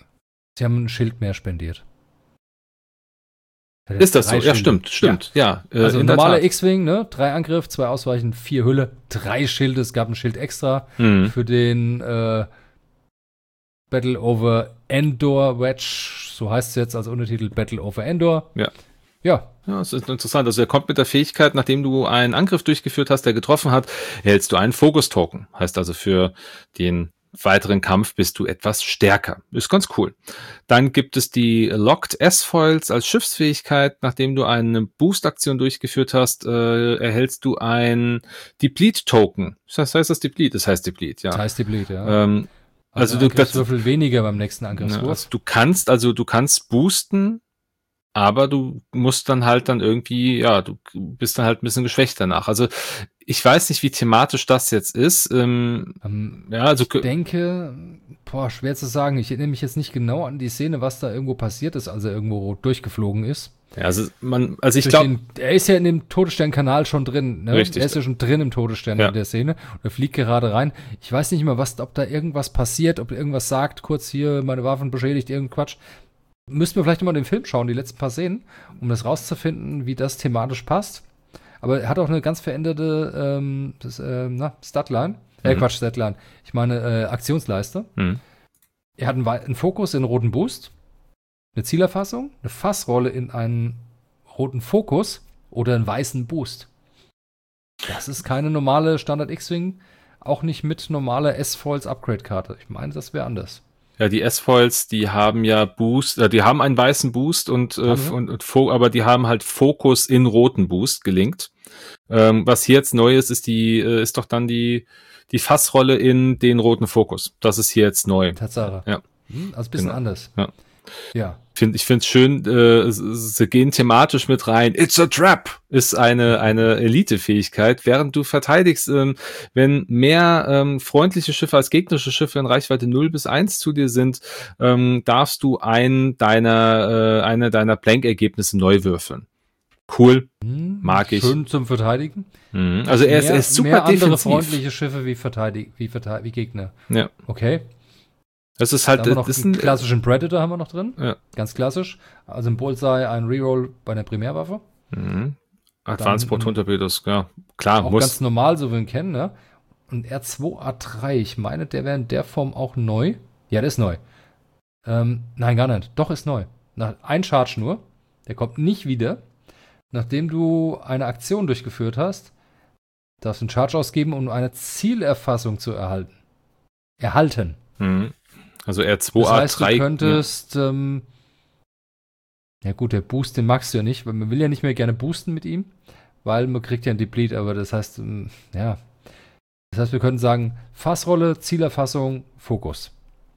sie haben ein Schild mehr spendiert. Ist das so? Drei Ja, Schilde. stimmt, stimmt, ja. äh, Also in der normaler Tat. X-Wing, ne? Drei Angriff, zwei Ausweichen, vier Hülle, drei Schilde. Es gab ein Schild extra Mhm. für den äh, Battle over Endor Wedge. So heißt es jetzt als Untertitel Battle over Endor. Ja. Ja, Ja, das ist interessant. Also er kommt mit der Fähigkeit, nachdem du einen Angriff durchgeführt hast, der getroffen hat, erhältst du einen Fokus-Token. Heißt also, für den weiteren Kampf bist du etwas stärker. Ist ganz cool. Dann gibt es die Locked S-Foils als Schiffsfähigkeit. Nachdem du eine Boost-Aktion durchgeführt hast, äh, erhältst du ein Deplete-Token. Das heißt das Deplete? Das heißt Deplete, ja. das heißt die Bleed, ja. Ähm, also also du du, das, Würfel weniger beim nächsten ja, Angriffswurf. also du kannst, also du kannst boosten, aber du musst dann halt dann irgendwie, ja, du bist dann halt ein bisschen geschwächt danach. Also ich weiß nicht, wie thematisch das jetzt ist. Ähm, Ähm, ja, also ich denke, boah, schwer zu sagen. Ich erinnere mich jetzt nicht genau an die Szene, was da irgendwo passiert ist, als er irgendwo durchgeflogen ist. ja, also man, also ich Durch glaube, den- er ist ja in dem Todesstern-Kanal schon drin. Ne? Richtig. Er ist ja schon drin im Todesstern Ja. in der Szene. Und er fliegt gerade rein. Ich weiß nicht mal, was, ob da irgendwas passiert, ob er irgendwas sagt, kurz hier, meine Waffen beschädigt, irgendein Quatsch. müssten wir vielleicht mal den Film schauen, die letzten paar Szenen, um das rauszufinden, wie das thematisch passt. Aber er hat auch eine ganz veränderte ähm, das, äh, na, Statline. Äh, Mhm. Quatsch, Statline. Ich meine äh, Aktionsleiste. Mhm. Er hat einen, wei- einen Fokus in einen roten Boost, eine Zielerfassung, eine Fassrolle in einen roten Fokus oder einen weißen Boost. Das ist keine normale Standard X-Wing, auch nicht mit normaler S-Foils Upgrade-Karte. Ich meine, das wäre anders. Ja, die S-Foils, die haben ja Boost, äh, die haben einen weißen Boost und, äh, Haben sie? und, und Fo- aber die haben halt Fokus in roten Boost gelinkt. Ähm, was hier jetzt neu ist, ist die, äh, ist doch dann die, die Fassrolle in den roten Fokus. Das ist hier jetzt neu. Tatsache. Ja. Hm, also ein bisschen Genau. anders. Ja. Ja. Find, ich finde es schön, äh, sie gehen thematisch mit rein. It's a trap ist eine, eine Elite-Fähigkeit, während du verteidigst, ähm, wenn mehr ähm, freundliche Schiffe als gegnerische Schiffe in Reichweite null bis eins zu dir sind, ähm, darfst du ein deiner, äh, eine deiner Blank-Ergebnisse neu würfeln. Cool, Hm, mag ich. Schön zum Verteidigen. Mhm. Also er ist, mehr, er ist super mehr andere defensiv. freundliche Schiffe wie, Verteidig wie, Verteidig wie Gegner. Ja. Okay. Das ist Da halt, haben wir noch das ist einen ein, klassischen Predator haben wir noch drin. Ja. Ganz klassisch. Also ein Bullseye, ein Reroll bei einer Primärwaffe. Mhm. Advanced Dann, Proton Torpedos, ja. Klar, Auch muss. ganz normal, so wie wir ihn kennen, ne? Und R zwei A drei, ich meine, der wäre in der Form auch neu. Ja, der ist neu. Ähm, nein, gar nicht. Doch, ist neu. Nach, ein Charge nur. Der kommt nicht wieder. Nachdem du eine Aktion durchgeführt hast, darfst du einen Charge ausgeben, um eine Zielerfassung zu erhalten. Erhalten. Mhm. Also R zwei Das A drei. heißt, du könntest, ja. Ähm, ja gut, der Boost, den magst du ja nicht, weil man will ja nicht mehr gerne boosten mit ihm, weil man kriegt ja einen Deplete, aber das heißt, ähm, ja. Das heißt, wir können sagen, Fassrolle, Zielerfassung, Fokus.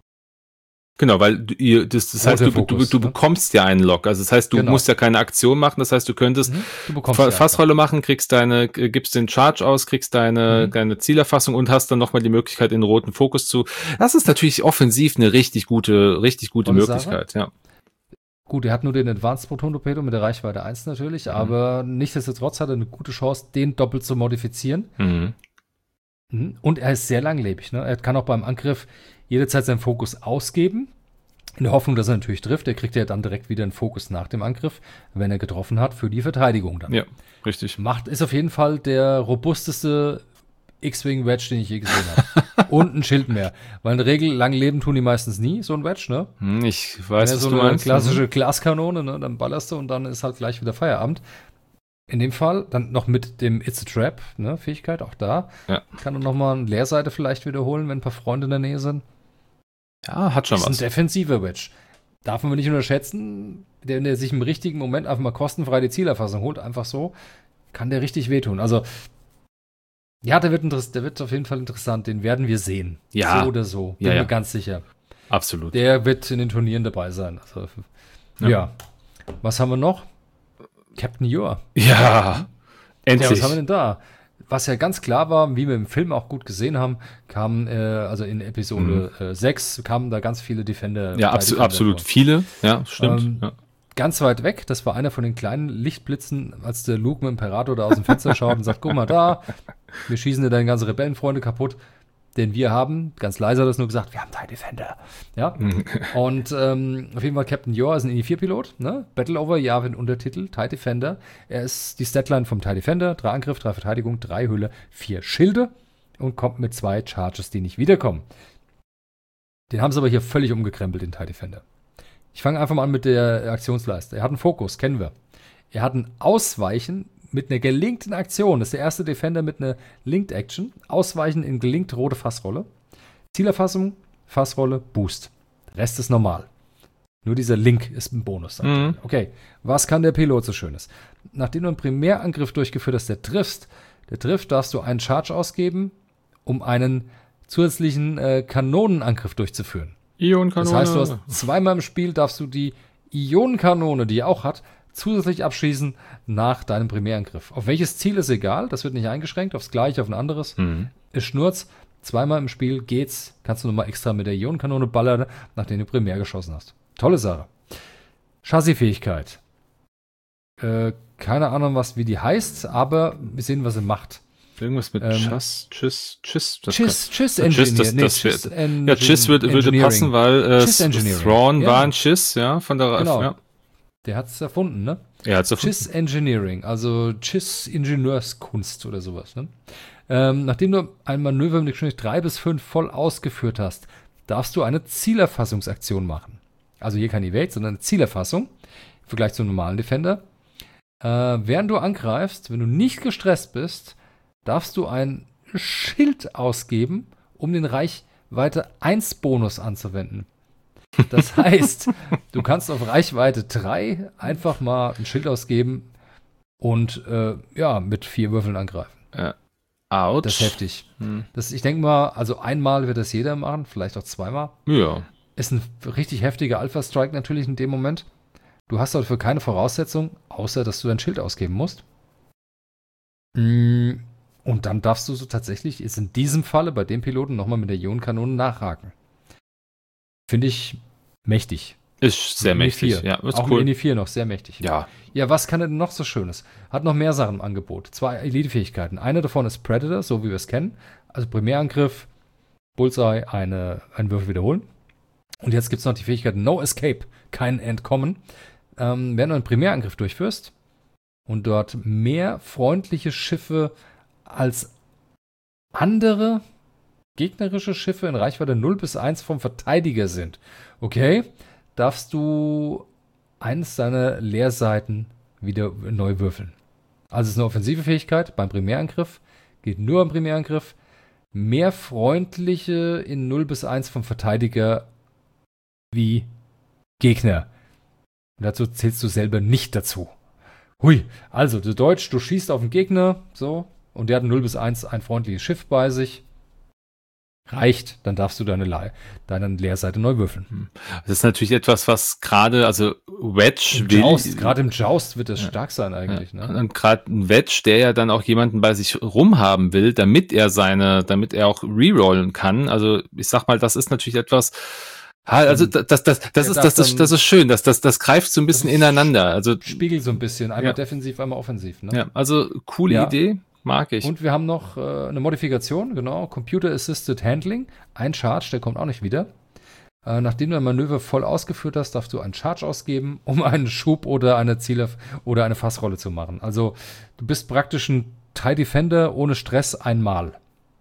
Genau, weil du, ihr, das, das heißt, du, Fokus, du, du ne? bekommst ja einen Lock. Also das heißt, du Genau. musst ja keine Aktion machen. Das heißt, du könntest Mhm. Du bekommst Fa die Fassrolle machen, kriegst deine, äh, gibst den Charge aus, kriegst deine, Mhm. deine Zielerfassung und hast dann nochmal die Möglichkeit, in den roten Fokus zu. Das ist natürlich offensiv eine richtig gute, richtig gute Tolle Möglichkeit, ja. Gut, er hat nur den Advanced Proton Torpedo mit der Reichweite eins natürlich, aber nichtsdestotrotz hat er eine gute Chance, den doppelt zu modifizieren. Mhm. Mhm. Und er ist sehr langlebig. Ne? Er kann auch beim Angriff jederzeit seinen Fokus ausgeben, in der Hoffnung, dass er natürlich trifft. Er kriegt ja dann direkt wieder einen Fokus nach dem Angriff, wenn er getroffen hat, für die Verteidigung dann. Ja, richtig. Macht ist auf jeden Fall der robusteste X-Wing Wedge, den ich je gesehen habe. Und ein Schild mehr. Weil in der Regel lang leben tun die meistens nie, so ein Wedge, ne? Hm, ich weiß, Ja, was so du eine meinst. klassische Glaskanone, ne? Dann ballerst du und dann ist halt gleich wieder Feierabend. In dem Fall dann noch mit dem It's a Trap, ne? Fähigkeit, auch da. Ja. Kann er nochmal eine Leerseite vielleicht wiederholen, wenn ein paar Freunde in der Nähe sind. Ja, hat schon ist was. ein defensiver Wedge. Darf man nicht unterschätzen, der, der sich im richtigen Moment einfach mal kostenfrei die Zielerfassung holt, einfach so, kann der richtig wehtun. Also, ja, der wird, interess- der wird auf jeden Fall interessant. Den werden wir sehen. Ja. So oder so. Bin Ja, ja. mir ganz sicher. Absolut. Der wird in den Turnieren dabei sein. Also, Ja. ja. Was haben wir noch? Captain Yor. Ja, Ja, endlich. was haben wir denn da? Was ja ganz klar war, wie wir im Film auch gut gesehen haben, kamen, äh, also in Episode Mhm. äh, sechs, kamen da ganz viele Defender. ja, bei abso Defender absolut vor. viele. Ja, stimmt. Ähm, ja. Ganz weit weg, das war einer von den kleinen Lichtblitzen, als der Luke mit dem Imperator da aus dem Fenster schaut und sagt, guck mal da, wir schießen dir deine ganzen Rebellenfreunde kaputt, den wir haben. Ganz leise hat er das nur gesagt, wir haben TIE Defender. Ja. Und ähm, auf jeden Fall Captain Yor ist ein I N I vier Pilot, ne? Battle over Yavin Untertitel, TIE Defender. Er ist die Statline vom TIE Defender, drei Angriff, drei Verteidigung, drei Hülle, vier Schilde und kommt mit zwei Charges, die nicht wiederkommen. Den haben sie aber hier völlig umgekrempelt, den TIE Defender. Ich fange einfach mal an mit der Aktionsleiste. Er hat einen Fokus, kennen wir. Er hat ein Ausweichen mit einer gelinkten Aktion. Das ist der erste Defender mit einer Linked Action. Ausweichen in gelinkt rote Fassrolle. Zielerfassung, Fassrolle, Boost. Der Rest ist normal. Nur dieser Link ist ein Bonus. Mhm. Okay, was kann der Pilot so Schönes? Nachdem du einen Primärangriff durchgeführt hast, der triffst, der trifft, darfst du einen Charge ausgeben, um einen zusätzlichen äh, Kanonenangriff durchzuführen. Ionenkanone. Das heißt, du hast zweimal im Spiel darfst du die Ionenkanone, die er auch hat, zusätzlich abschießen nach deinem Primärangriff. Auf welches Ziel ist egal, das wird nicht eingeschränkt, aufs gleiche, auf ein anderes. Mhm. Ist Schnurz, zweimal im Spiel geht's, kannst du nochmal extra mit der Ionenkanone ballern, nachdem du primär geschossen hast. Tolle Sache. Chassisfähigkeit. Äh, keine Ahnung, was wie die heißt, aber wir sehen, was sie macht. Irgendwas mit Ähm, Tschüss, Tschüss, Tschüss. Das Chiss, kann- Chiss Ja, Engineer. Chiss, das, nee, das wär, Chiss ja, Chiss wird, würde Engineering. passen, weil äh, Chiss Engineering. Thrawn Ja. war ein Chiss, ja, von der Genau. Ja. Der hat es erfunden, ne? Er hat's erfunden. Chiss Engineering, also Chiss Ingenieurskunst oder sowas. Ne? Ähm, nachdem du ein Manöver mit Geschwindigkeit drei bis fünf voll ausgeführt hast, darfst du eine Zielerfassungsaktion machen. Also hier kein Evade, sondern eine Zielerfassung im Vergleich zum normalen Defender. Äh, während du angreifst, wenn du nicht gestresst bist, darfst du ein Schild ausgeben, um den Reichweite eins Bonus anzuwenden. Das heißt, du kannst auf Reichweite drei einfach mal ein Schild ausgeben und äh, ja, mit vier Würfeln angreifen. Ja. Autsch. Das ist heftig. Hm. Das, ich denke mal, also einmal wird das jeder machen, vielleicht auch zweimal. Ja. Ist ein richtig heftiger Alpha-Strike natürlich in dem Moment. Du hast dafür keine Voraussetzung, außer dass du dein Schild ausgeben musst. Mm, Und dann darfst du so tatsächlich, ist in diesem Falle bei dem Piloten nochmal mit der Ionenkanone nachhaken. Finde ich mächtig. Ist sehr Mit Indy mächtig. vier. Ja, ist Auch cool. mit Indy vier noch sehr mächtig. Ja. Ja, was kann er denn noch so Schönes? Hat noch mehr Sachen im Angebot. Zwei Elite-Fähigkeiten. Eine davon ist Predator, so wie wir es kennen. Also Primärangriff, Bullseye, eine, einen Würfel wiederholen. Und jetzt gibt es noch die Fähigkeit No Escape, kein Entkommen. Ähm, wenn du einen Primärangriff durchführst und dort mehr freundliche Schiffe als andere gegnerische Schiffe in Reichweite null bis eins vom Verteidiger sind, okay, darfst du eines deiner Leerseiten wieder neu würfeln. Also es ist eine offensive Fähigkeit beim Primärangriff, geht nur am Primärangriff. Mehr freundliche in null bis eins vom Verteidiger wie Gegner. Und dazu zählst du selber nicht dazu. Hui, also du Deutsch, du schießt auf den Gegner, so, und der hat null bis eins ein freundliches Schiff bei sich. Reicht, dann darfst du deine, Le- deine Leerseite neu würfeln. Das ist natürlich etwas, was gerade, also Wedge Im will. Joust, gerade im Joust wird das Ja. stark sein eigentlich. Ja. Ne? Und gerade ein Wedge, der ja dann auch jemanden bei sich rumhaben will, damit er seine, damit er auch rerollen kann. Also ich sag mal, das ist natürlich etwas. Ah, Also das, das, das, das ist, das, das, das ist schön. Das, das, das greift so ein bisschen ist ineinander. Also Spiegel so ein bisschen, einmal Ja. defensiv, einmal offensiv. Ne? ja, also coole Ja. Idee, mag ich. Und wir haben noch äh, eine Modifikation, genau, Computer Assisted Handling, ein Charge, der kommt auch nicht wieder. Äh, nachdem du ein Manöver voll ausgeführt hast, darfst du einen Charge ausgeben, um einen Schub oder eine Ziele oder eine Fassrolle zu machen. Also du bist praktisch ein TIE Defender ohne Stress einmal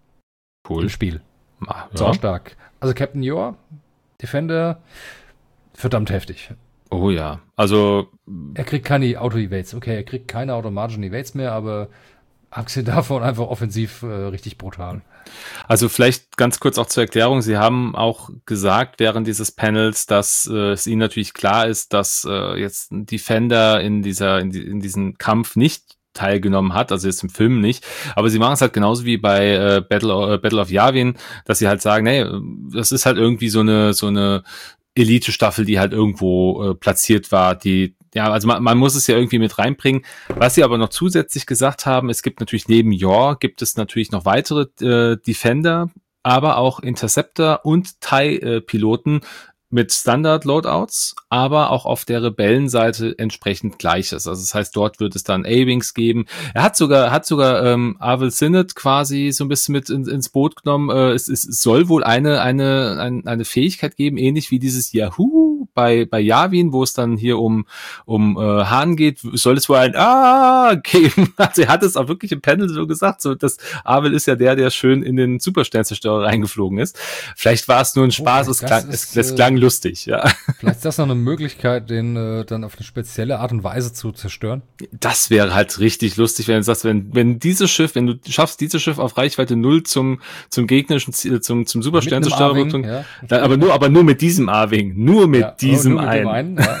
Cool. im Spiel. Ah, Sau ja. stark. Also Captain Yor, Defender, verdammt heftig. Oh ja. Also Er kriegt keine Auto-Evades. Okay, er kriegt keine automatischen Evades mehr, aber abgesehen davon einfach offensiv äh, richtig brutal. Also vielleicht ganz kurz auch zur Erklärung. Sie haben auch gesagt während dieses Panels, dass äh, es Ihnen natürlich klar ist, dass äh, jetzt ein Defender in dieser in, die, in diesem Kampf nicht teilgenommen hat, also jetzt im Film nicht, aber sie machen es halt genauso wie bei äh, Battle, äh, Battle of Yavin, dass sie halt sagen, nee, das ist halt irgendwie so eine so eine Elite-Staffel, die halt irgendwo äh, platziert war, die ja, also man, man muss es ja irgendwie mit reinbringen. Was sie aber noch zusätzlich gesagt haben, es gibt natürlich neben Yor gibt es natürlich noch weitere äh, Defender, aber auch Interceptor und T I E-Piloten mit Standard-Loadouts, aber auch auf der Rebellenseite entsprechend Gleiches. Also das heißt, dort wird es dann A-Wings geben. Er hat sogar, hat sogar ähm, Arvel Sinnett quasi so ein bisschen mit in, ins Boot genommen. Äh, es, es soll wohl eine, eine, ein, eine Fähigkeit geben, ähnlich wie dieses Yahoo bei, bei Yavin, wo es dann hier um, um äh, Hahn geht, soll es wohl ein Ah geben. Also er hat es auch wirklich im Panel so gesagt. So, das Arvel ist ja der, der schön in den Supersternzerstörer reingeflogen ist. Vielleicht war es nur ein Spaß, Oh, es das klang, ist, es, es äh, klang lustig, ja. Vielleicht ist das noch eine Möglichkeit, den äh, dann auf eine spezielle Art und Weise zu zerstören. Das wäre halt richtig lustig, wenn du sagst, wenn, wenn dieses Schiff, wenn du schaffst, dieses Schiff auf Reichweite null zum, zum gegnerischen Ziel, zum, zum Supersternzerstörer, Mit einem A-Wing, ja. dann, aber nur, aber nur mit diesem A-Wing, nur mit Ja, diesem nur mit dem einen. einen ja.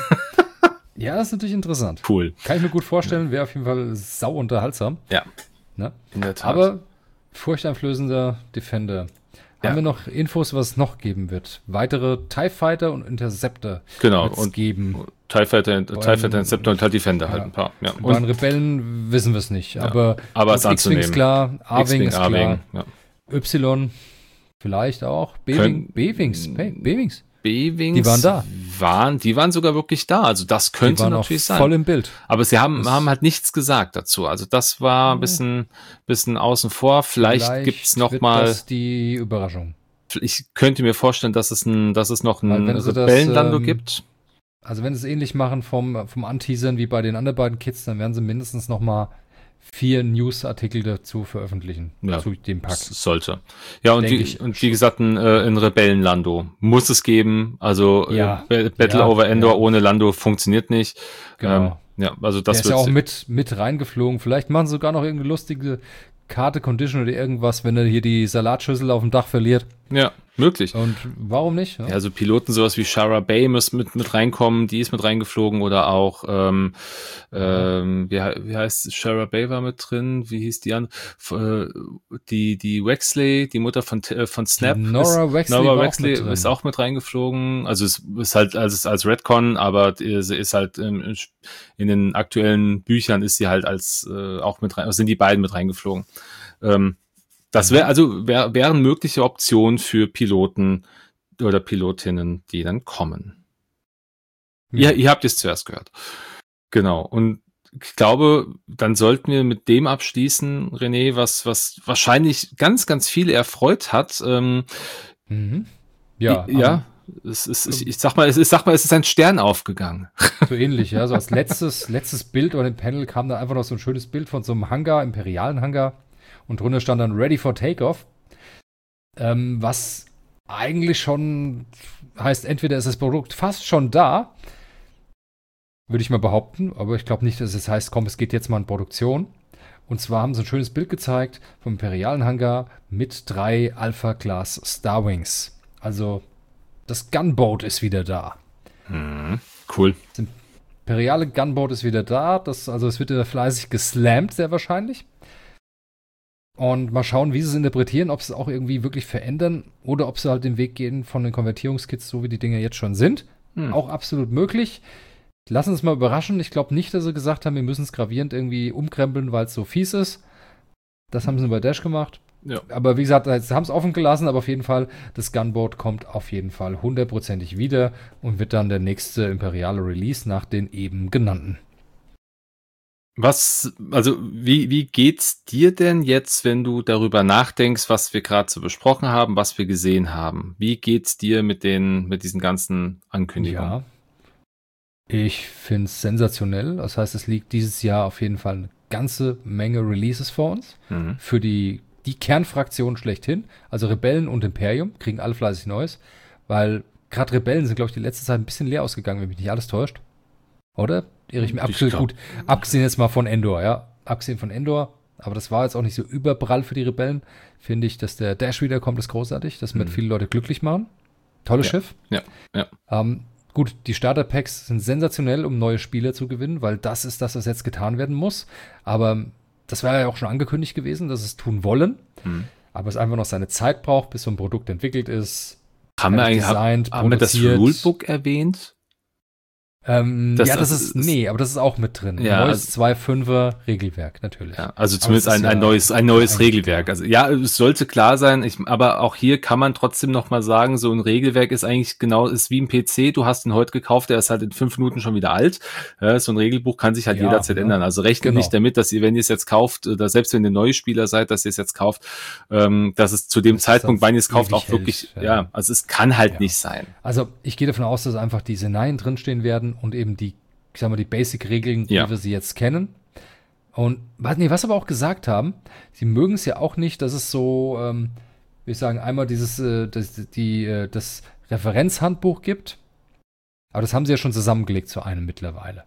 Ja, das ist natürlich interessant. Cool. Kann ich mir gut vorstellen, wäre auf jeden Fall sau unterhaltsam. Ja. Ne? In der Tat. Aber furchteinflößender Defender. Ja. Haben wir noch Infos, was es noch geben wird? Weitere TIE Fighter und Interceptor Genau, wird's und geben. TIE Fighter, TIE Fighter, Und- Interceptor und TIE Defender ja. halt ein paar. Ja. Bei den Und Rebellen wissen wir es nicht. Aber, aber es und X-Wing ist anzunehmen. klar, A-Wing X-Wing, ist A-Wing, klar, ja. Y vielleicht auch, B-Wing, Können- B-Wings, B- B-Wings. B-Wings Die waren da. waren, die waren sogar wirklich da. Also das könnte Die waren natürlich auch sein. voll im Bild. Aber sie haben, Das- haben halt nichts gesagt dazu. Also das war ein bisschen, bisschen außen vor. Vielleicht, Vielleicht gibt's noch wird mal. das die Überraschung. Ich könnte mir vorstellen, dass es ein, dass es noch Weil ein wenn sie das, Rebellenlando ähm, gibt. Also wenn sie es ähnlich machen vom, vom Anteasern wie bei den anderen beiden Kids, dann werden sie mindestens noch mal vier News-Artikel dazu veröffentlichen, Ja, zu dem Pack. S- Sollte. Ja, und Denke wie, ich und wie schon. gesagt, ein, äh, ein Rebellenlando muss es geben. Also Ja. äh, Ba- Battle Ja, over Endor ja. ohne Lando funktioniert nicht. Genau. Ähm, ja, also Der das ist ja wird auch mit, mit reingeflogen. Vielleicht machen sie sogar noch irgendeine lustige Karte, Condition oder irgendwas, wenn er hier die Salatschüssel auf dem Dach verliert. ja möglich. Und warum nicht? Ja? Ja, also Piloten sowas wie Shara Bay müssen mit, mit reinkommen, die ist mit reingeflogen oder auch, ähm, ähm, wie, he- wie heißt es? Shara Bay war mit drin, wie hieß die an? F- äh, Die, die Wexley, die Mutter von, T- äh, von Snap, Die Nora ist, Wexley Nora war auch Wexley mit drin. ist auch mit reingeflogen. Also es ist halt als, als Redcon, aber sie ist halt ähm, in den aktuellen Büchern ist sie halt als äh, auch mit rein, also sind die beiden mit reingeflogen. Ähm, das wäre also wär, wären mögliche Optionen für Piloten oder Pilotinnen, die dann kommen. Ja. Ihr, ihr habt es zuerst gehört. Genau. Und ich glaube, dann sollten wir mit dem abschließen, René, was, was wahrscheinlich ganz, ganz viele erfreut hat. Ähm, Mhm. Ja, i- ja. am- Es ist, ich, ich sag mal, es ist, sag mal, es ist ein Stern aufgegangen. so ähnlich, ja. So als letztes, letztes Bild oder dem Panel kam dann einfach noch so ein schönes Bild von so einem Hangar, imperialen Hangar. Und drunter stand dann Ready for Takeoff. Ähm, was eigentlich schon heißt, entweder ist das Produkt fast schon da, würde ich mal behaupten, aber ich glaube nicht, dass es heißt, komm, es geht jetzt mal in Produktion. Und zwar haben sie ein schönes Bild gezeigt vom imperialen Hangar mit drei Alpha-Class Starwings. Also das Gunboat ist wieder da. Hm, cool. Das imperiale Gunboat ist wieder da. Das, also es wird wieder fleißig geslammt, sehr wahrscheinlich. Und mal schauen, wie sie es interpretieren, ob sie es auch irgendwie wirklich verändern oder ob sie halt den Weg gehen von den Konvertierungskits, so wie die Dinger jetzt schon sind. Hm. Auch absolut möglich. Lass uns mal überraschen. Ich glaube nicht, dass sie gesagt haben, wir müssen es gravierend irgendwie umkrempeln, weil es so fies ist. Das haben sie bei Dash gemacht. Ja. Aber wie gesagt, sie haben es offen gelassen, aber auf jeden Fall, das Gunboat kommt auf jeden Fall hundertprozentig wieder und wird dann der nächste imperiale Release nach den eben genannten. Was, also wie, wie geht's dir denn jetzt, wenn du darüber nachdenkst, was wir gerade so besprochen haben, was wir gesehen haben? Wie geht's dir mit den, mit diesen ganzen Ankündigungen? Ja. Ich finde es sensationell. Das heißt, es liegt dieses Jahr auf jeden Fall eine ganze Menge Releases vor uns. Mhm. Für die, die Kernfraktion schlechthin. Also Rebellen und Imperium kriegen alle fleißig Neues. Weil gerade Rebellen sind, glaube ich, die letzte Zeit ein bisschen leer ausgegangen, wenn mich nicht alles täuscht. Oder? Irre ich mir Ich absolut glaub- gut. Abgesehen jetzt mal von Endor, ja. Abgesehen von Endor. Aber das war jetzt auch nicht so überprall für die Rebellen. Finde ich, dass der Dash wiederkommt, ist großartig. Das wird Mhm. viele Leute glücklich machen. Tolles Ja. Schiff. Ja, ja. Ähm, gut, die Starter-Packs sind sensationell, um neue Spieler zu gewinnen, weil das ist das, was jetzt getan werden muss. Aber das war ja auch schon angekündigt gewesen, dass es tun wollen. Mhm. Aber es einfach noch seine Zeit braucht, bis so ein Produkt entwickelt ist. Haben wir fertig eigentlich, haben, designt, haben wir das produziert. Rulebook erwähnt? Ähm, Das- ja, das das ist, ist- nee, aber das ist auch mit drin. Ja, Neues also- zwei Komma fünfer Regelwerk, natürlich. Ja, also Aber zumindest es ist ein, ein ja neues, ein neues eigentlich Regelwerk. klar. Also ja, es sollte klar sein, ich, aber auch hier kann man trotzdem noch mal sagen, so ein Regelwerk ist eigentlich genau, ist wie ein P C, du hast ihn heute gekauft, der ist halt in fünf Minuten schon wieder alt. Ja, so ein Regelbuch kann sich halt Ja, jederzeit ja. ändern. Also rechnet Genau. nicht damit, dass ihr, wenn ihr es jetzt kauft, oder selbst wenn ihr neue Spieler seid, dass ihr es jetzt kauft, ähm, dass es zu dem Dass es Zeitpunkt, dann wann ihr es kauft, ewig auch wirklich, hält, ja. ja. also es kann halt Ja. nicht sein. Also ich gehe davon aus, dass einfach die Szenarien drinstehen werden und eben die, ich sag mal, die Basic-Regeln, Ja. wie wir sie jetzt kennen. Und was, nee, was aber auch gesagt haben, sie mögen es ja auch nicht, dass es so, ähm, wie ich sagen, einmal dieses, äh, das, die, äh, das Referenzhandbuch gibt. Aber das haben sie ja schon zusammengelegt zu einem mittlerweile.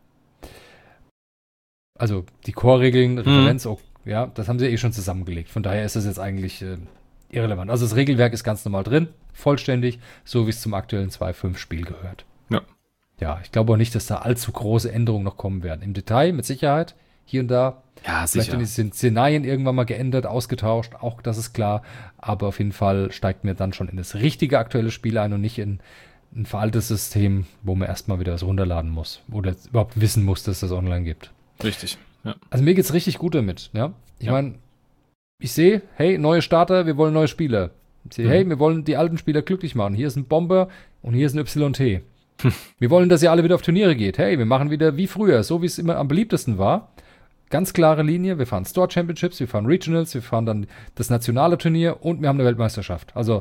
Also die Core-Regeln, Referenz, oh, ja, das haben sie ja eh schon zusammengelegt. Von daher ist das jetzt eigentlich äh, irrelevant. Also das Regelwerk ist ganz normal drin, vollständig, so wie es zum aktuellen zwei Punkt fünf Spiel gehört. Ja. Ja, ich glaube auch nicht, dass da allzu große Änderungen noch kommen werden. Im Detail, mit Sicherheit, hier und da. Ja, Vielleicht sicher. werden die Szenarien irgendwann mal geändert, ausgetauscht, auch das ist klar. Aber auf jeden Fall steigt mir dann schon in das richtige aktuelle Spiel ein und nicht in ein veraltetes System, wo man erstmal wieder was runterladen muss. Oder überhaupt wissen muss, dass das online gibt. Richtig. Ja. Also mir geht's richtig gut damit, ja. Ich Ja. meine, ich sehe, hey, neue Starter, wir wollen neue Spieler. Ich sehe, Mhm. hey, wir wollen die alten Spieler glücklich machen. Hier ist ein Bomber und hier ist ein Y T. Wir wollen, dass ihr alle wieder auf Turniere geht. Hey, wir machen wieder wie früher, so wie es immer am beliebtesten war. Ganz klare Linie. Wir fahren Store Championships, wir fahren Regionals, wir fahren dann das nationale Turnier und wir haben eine Weltmeisterschaft. Also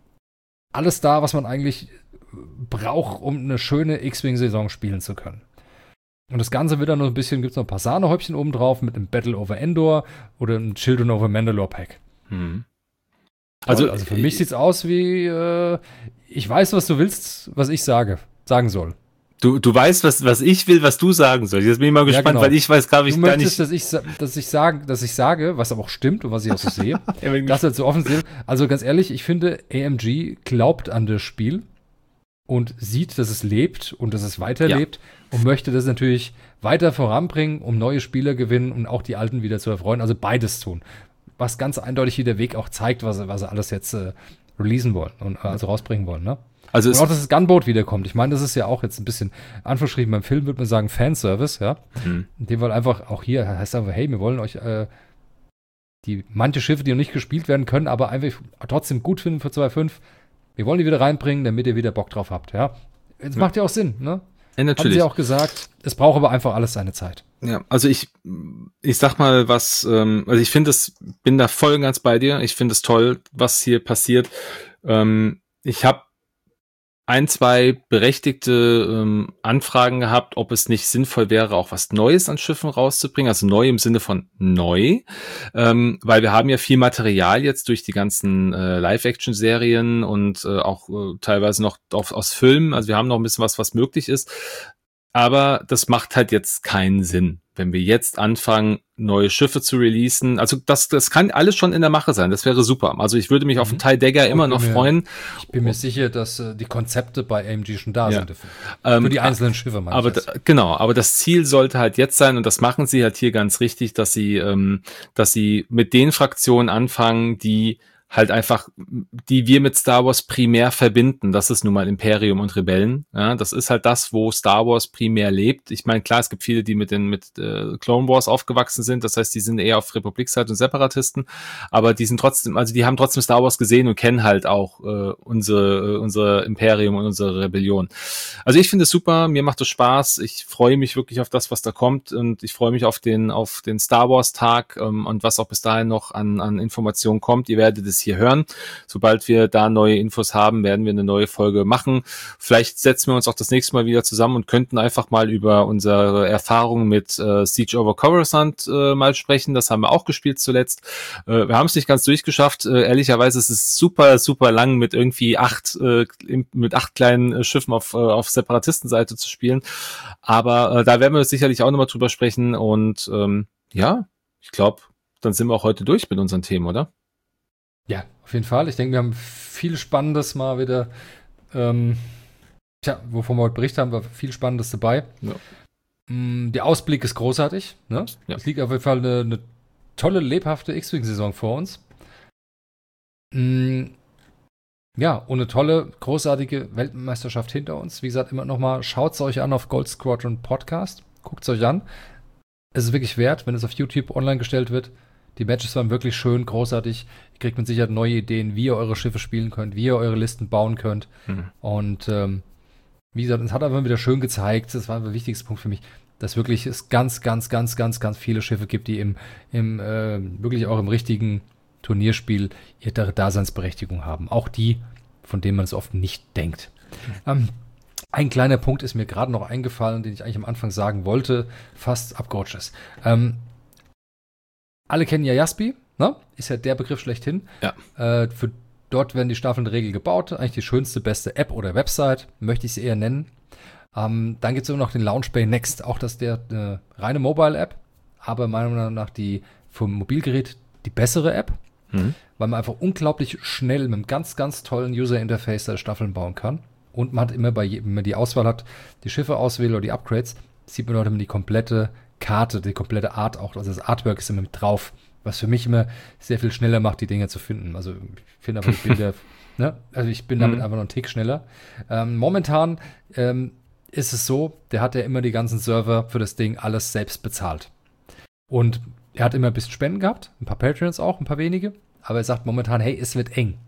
alles da, was man eigentlich braucht, um eine schöne X-Wing-Saison spielen zu können. Und das Ganze wird dann noch ein bisschen, gibt es noch ein paar Sahnehäubchen oben drauf mit einem Battle over Endor oder einem Children over Mandalore Pack. Hm. Also, also für mich sieht es aus wie, äh, ich weiß, was du willst, was ich sage, sagen soll. Du, du weißt, was, was ich will, was du sagen sollst. Jetzt bin ich mal gespannt, ja, genau. Weil ich weiß, glaube ich, du gar möchtest, nicht. Dass ich, dass, ich sagen, dass ich sage, was aber auch stimmt und was ich auch so sehe, das halt so offensichtlich. Also ganz ehrlich, ich finde, A M G glaubt an das Spiel und sieht, dass es lebt und dass es weiterlebt ja. und möchte das natürlich weiter voranbringen, um neue Spieler gewinnen und auch die Alten wieder zu erfreuen. Also beides tun. Was ganz eindeutig wie der Weg auch zeigt, was, was sie alles jetzt äh, releasen wollen und äh, also rausbringen wollen, ne? Also und auch, dass das Gunboat wiederkommt. Ich meine, das ist ja auch jetzt ein bisschen anverschrieben. Beim Film würde man sagen Fanservice, ja. Mhm. In dem Fall einfach, auch hier heißt einfach, hey, wir wollen euch äh, die manche Schiffe, die noch nicht gespielt werden können, aber einfach trotzdem gut finden für zwei Punkt fünf. Wir wollen die wieder reinbringen, damit ihr wieder Bock drauf habt, ja. Das ja. macht ja auch Sinn, ne? Ja, natürlich. Haben sie auch gesagt. Es braucht aber einfach alles seine Zeit. Ja, also ich, ich sag mal was, ähm, also ich finde es, bin da voll und ganz bei dir. Ich finde es toll, was hier passiert. Ähm, ich habe ein, zwei berechtigte ähm, Anfragen gehabt, ob es nicht sinnvoll wäre, auch was Neues an Schiffen rauszubringen, also neu im Sinne von neu, ähm, weil wir haben ja viel Material jetzt durch die ganzen äh, Live-Action-Serien und äh, auch äh, teilweise noch auf, aus Filmen, also wir haben noch ein bisschen was, was möglich ist, aber das macht halt jetzt keinen Sinn, wenn wir jetzt anfangen, neue Schiffe zu releasen. Also das, das kann alles schon in der Mache sein. Das wäre super. Also ich würde mich mhm. auf einen Ty Dagger immer noch mir, freuen. Ich bin mir sicher, dass äh, die Konzepte bei A M G schon da ja. sind. Dafür. Ähm, Für die einzelnen Schiffe. Aber da, genau. Aber das Ziel sollte halt jetzt sein, und das machen sie halt hier ganz richtig, dass sie, ähm, dass sie mit den Fraktionen anfangen, die halt einfach, die wir mit Star Wars primär verbinden. Das ist nun mal Imperium und Rebellen. Ja, das ist halt das, wo Star Wars primär lebt. Ich meine, klar, es gibt viele, die mit den mit äh, Clone Wars aufgewachsen sind. Das heißt, die sind eher auf Republikseite und Separatisten. Aber die sind trotzdem, also die haben trotzdem Star Wars gesehen und kennen halt auch äh, unsere, äh, unsere Imperium und unsere Rebellion. Also ich finde es super. Mir macht es Spaß. Ich freue mich wirklich auf das, was da kommt. Und ich freue mich auf den, auf den Star Wars Tag ähm, und was auch bis dahin noch an, an Informationen kommt. Ihr werdet es hier hören. Sobald wir da neue Infos haben, werden wir eine neue Folge machen. Vielleicht setzen wir uns auch das nächste Mal wieder zusammen und könnten einfach mal über unsere Erfahrungen mit äh, Siege over Coruscant äh, mal sprechen. Das haben wir auch gespielt zuletzt. Äh, wir haben es nicht ganz durchgeschafft. Äh, ehrlicherweise ist es super, super lang mit irgendwie acht, äh, mit acht kleinen äh, Schiffen auf, äh, auf Separatistenseite zu spielen. Aber äh, da werden wir sicherlich auch nochmal drüber sprechen. Und ähm, ja, ich glaube, dann sind wir auch heute durch mit unseren Themen, oder? Ja, auf jeden Fall. Ich denke, wir haben viel Spannendes mal wieder, ähm, tja, wovon wir heute berichtet haben, war viel Spannendes dabei. Ja. Mm, der Ausblick ist großartig. Ne? Ja. Es liegt auf jeden Fall eine, eine tolle, lebhafte X-Wing-Saison vor uns. Mm, ja, und eine tolle, großartige Weltmeisterschaft hinter uns. Wie gesagt, immer nochmal, schaut es euch an auf Gold Squadron Podcast. Guckt es euch an. Es ist wirklich wert, wenn es auf YouTube online gestellt wird. Die Matches waren wirklich schön, großartig. Ihr kriegt mit Sicherheit neue Ideen, wie ihr eure Schiffe spielen könnt, wie ihr eure Listen bauen könnt. Mhm. Und ähm, wie gesagt, es hat aber wieder schön gezeigt, das war der wichtigste Punkt für mich, dass wirklich es ganz, ganz, ganz, ganz, ganz viele Schiffe gibt, die im, im äh, wirklich auch im richtigen Turnierspiel ihre Daseinsberechtigung haben. Auch die, von denen man es oft nicht denkt. Mhm. Ähm, ein kleiner Punkt ist mir gerade noch eingefallen, den ich eigentlich am Anfang sagen wollte, fast abgerutscht ist. Ähm, Alle kennen ja Jaspi, ne? Ist ja der Begriff schlechthin. Ja. Äh, für, dort werden die Staffeln in der Regel gebaut. Eigentlich die schönste, beste App oder Website, möchte ich sie eher nennen. Ähm, dann gibt es immer noch den Launchbay Next. Auch das der äh, reine Mobile-App, aber meiner Meinung nach die vom Mobilgerät die bessere App, mhm. weil man einfach unglaublich schnell mit einem ganz, ganz tollen User-Interface da Staffeln bauen kann. Und man hat immer, bei, wenn man die Auswahl hat, die Schiffe auswählt oder die Upgrades, sieht man dort immer die komplette Karte, die komplette Art auch, also das Artwork ist immer mit drauf, was für mich immer sehr viel schneller macht, die Dinge zu finden. Also ich finde einfach die Bilder, ne? Also ich bin damit mhm. einfach noch einen Tick schneller. Ähm, momentan ähm, ist es so, der hat ja immer die ganzen Server für das Ding alles selbst bezahlt. Und er hat immer ein bisschen Spenden gehabt, ein paar Patreons auch, ein paar wenige, aber er sagt momentan, hey, es wird eng.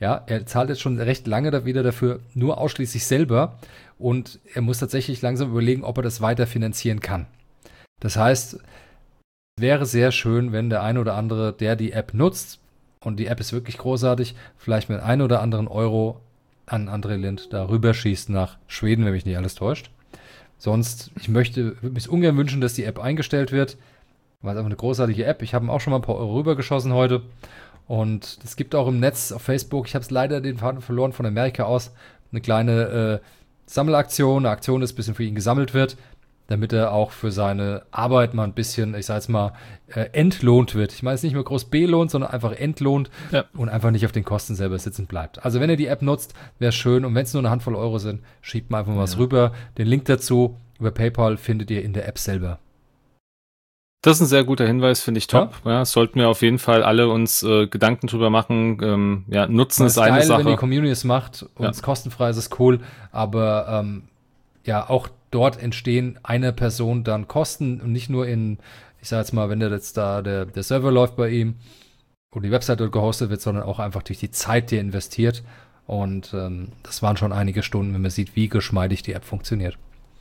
Ja, er zahlt jetzt schon recht lange da wieder dafür, nur ausschließlich selber. Und er muss tatsächlich langsam überlegen, ob er das weiter finanzieren kann. Das heißt, es wäre sehr schön, wenn der eine oder andere, der die App nutzt, und die App ist wirklich großartig, vielleicht mit ein oder anderen Euro an André Lind da rüberschießt nach Schweden, wenn mich nicht alles täuscht. Sonst, ich möchte, würde mich ungern wünschen, dass die App eingestellt wird, weil es einfach eine großartige App. Ich habe auch schon mal ein paar Euro rübergeschossen heute. Und es gibt auch im Netz auf Facebook, ich habe es leider den Faden verloren von Amerika aus, eine kleine äh, Sammelaktion. Eine Aktion, dass ein bisschen für ihn gesammelt wird, damit er auch für seine Arbeit mal ein bisschen, ich sage jetzt mal, äh, entlohnt wird. Ich meine, es ist nicht mehr groß belohnt, sondern einfach entlohnt ja. Und einfach nicht auf den Kosten selber sitzen bleibt. Also wenn ihr die App nutzt, wäre es schön. Und wenn es nur eine Handvoll Euro sind, schiebt mal einfach mal ja. was rüber. Den Link dazu über PayPal findet ihr in der App selber. Das ist ein sehr guter Hinweis, finde ich top. Ja? Ja, sollten wir auf jeden Fall alle uns äh, Gedanken drüber machen. Ähm, ja, Nutzen ist eine geil, Sache. Wenn die Community es macht und es ja. kostenfrei ist, ist cool. Aber ähm, ja, auch dort entstehen einer Person dann Kosten und nicht nur in, ich sage jetzt mal, wenn der jetzt da der, der Server läuft bei ihm und die Website dort gehostet wird, sondern auch einfach durch die Zeit, die er investiert. Und ähm, das waren schon einige Stunden, wenn man sieht, wie geschmeidig die App funktioniert.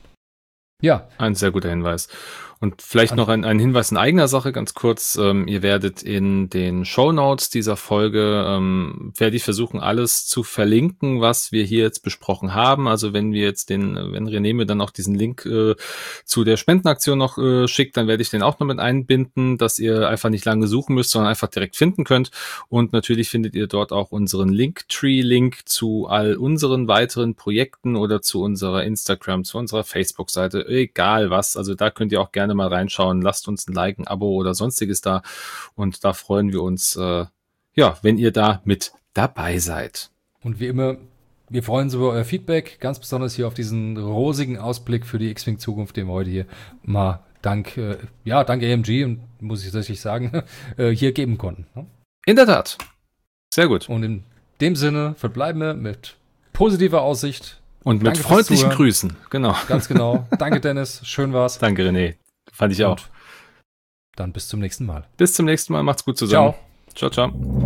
Ja. Ein sehr guter Hinweis. Und vielleicht noch ein, ein Hinweis in eigener Sache, ganz kurz. Ähm, ihr werdet in den Shownotes dieser Folge, ähm, werde ich versuchen, alles zu verlinken, was wir hier jetzt besprochen haben. Also wenn wir jetzt den, wenn René mir dann auch diesen Link äh, zu der Spendenaktion noch äh, schickt, dann werde ich den auch noch mit einbinden, dass ihr einfach nicht lange suchen müsst, sondern einfach direkt finden könnt. Und natürlich findet ihr dort auch unseren Linktree-Link zu all unseren weiteren Projekten oder zu unserer Instagram, zu unserer Facebook-Seite, egal was. Also da könnt ihr auch gerne mal reinschauen. Lasst uns ein Like, ein Abo oder sonstiges da. Und da freuen wir uns, äh, ja, wenn ihr da mit dabei seid. Und wie immer, wir freuen uns über euer Feedback, ganz besonders hier auf diesen rosigen Ausblick für die X-Wing-Zukunft, den wir heute hier mal dank, äh, ja, dank A M G, und muss ich tatsächlich sagen, äh, hier geben konnten. Ne? In der Tat. Sehr gut. Und in dem Sinne verbleiben wir mit positiver Aussicht. Und mit Danke freundlichen Grüßen, genau. Ganz genau. Danke, Dennis. Schön war's. Danke, René. Fand ich Und auch. Dann bis zum nächsten Mal. Bis zum nächsten Mal. Macht's gut zusammen. Ciao. Ciao, ciao.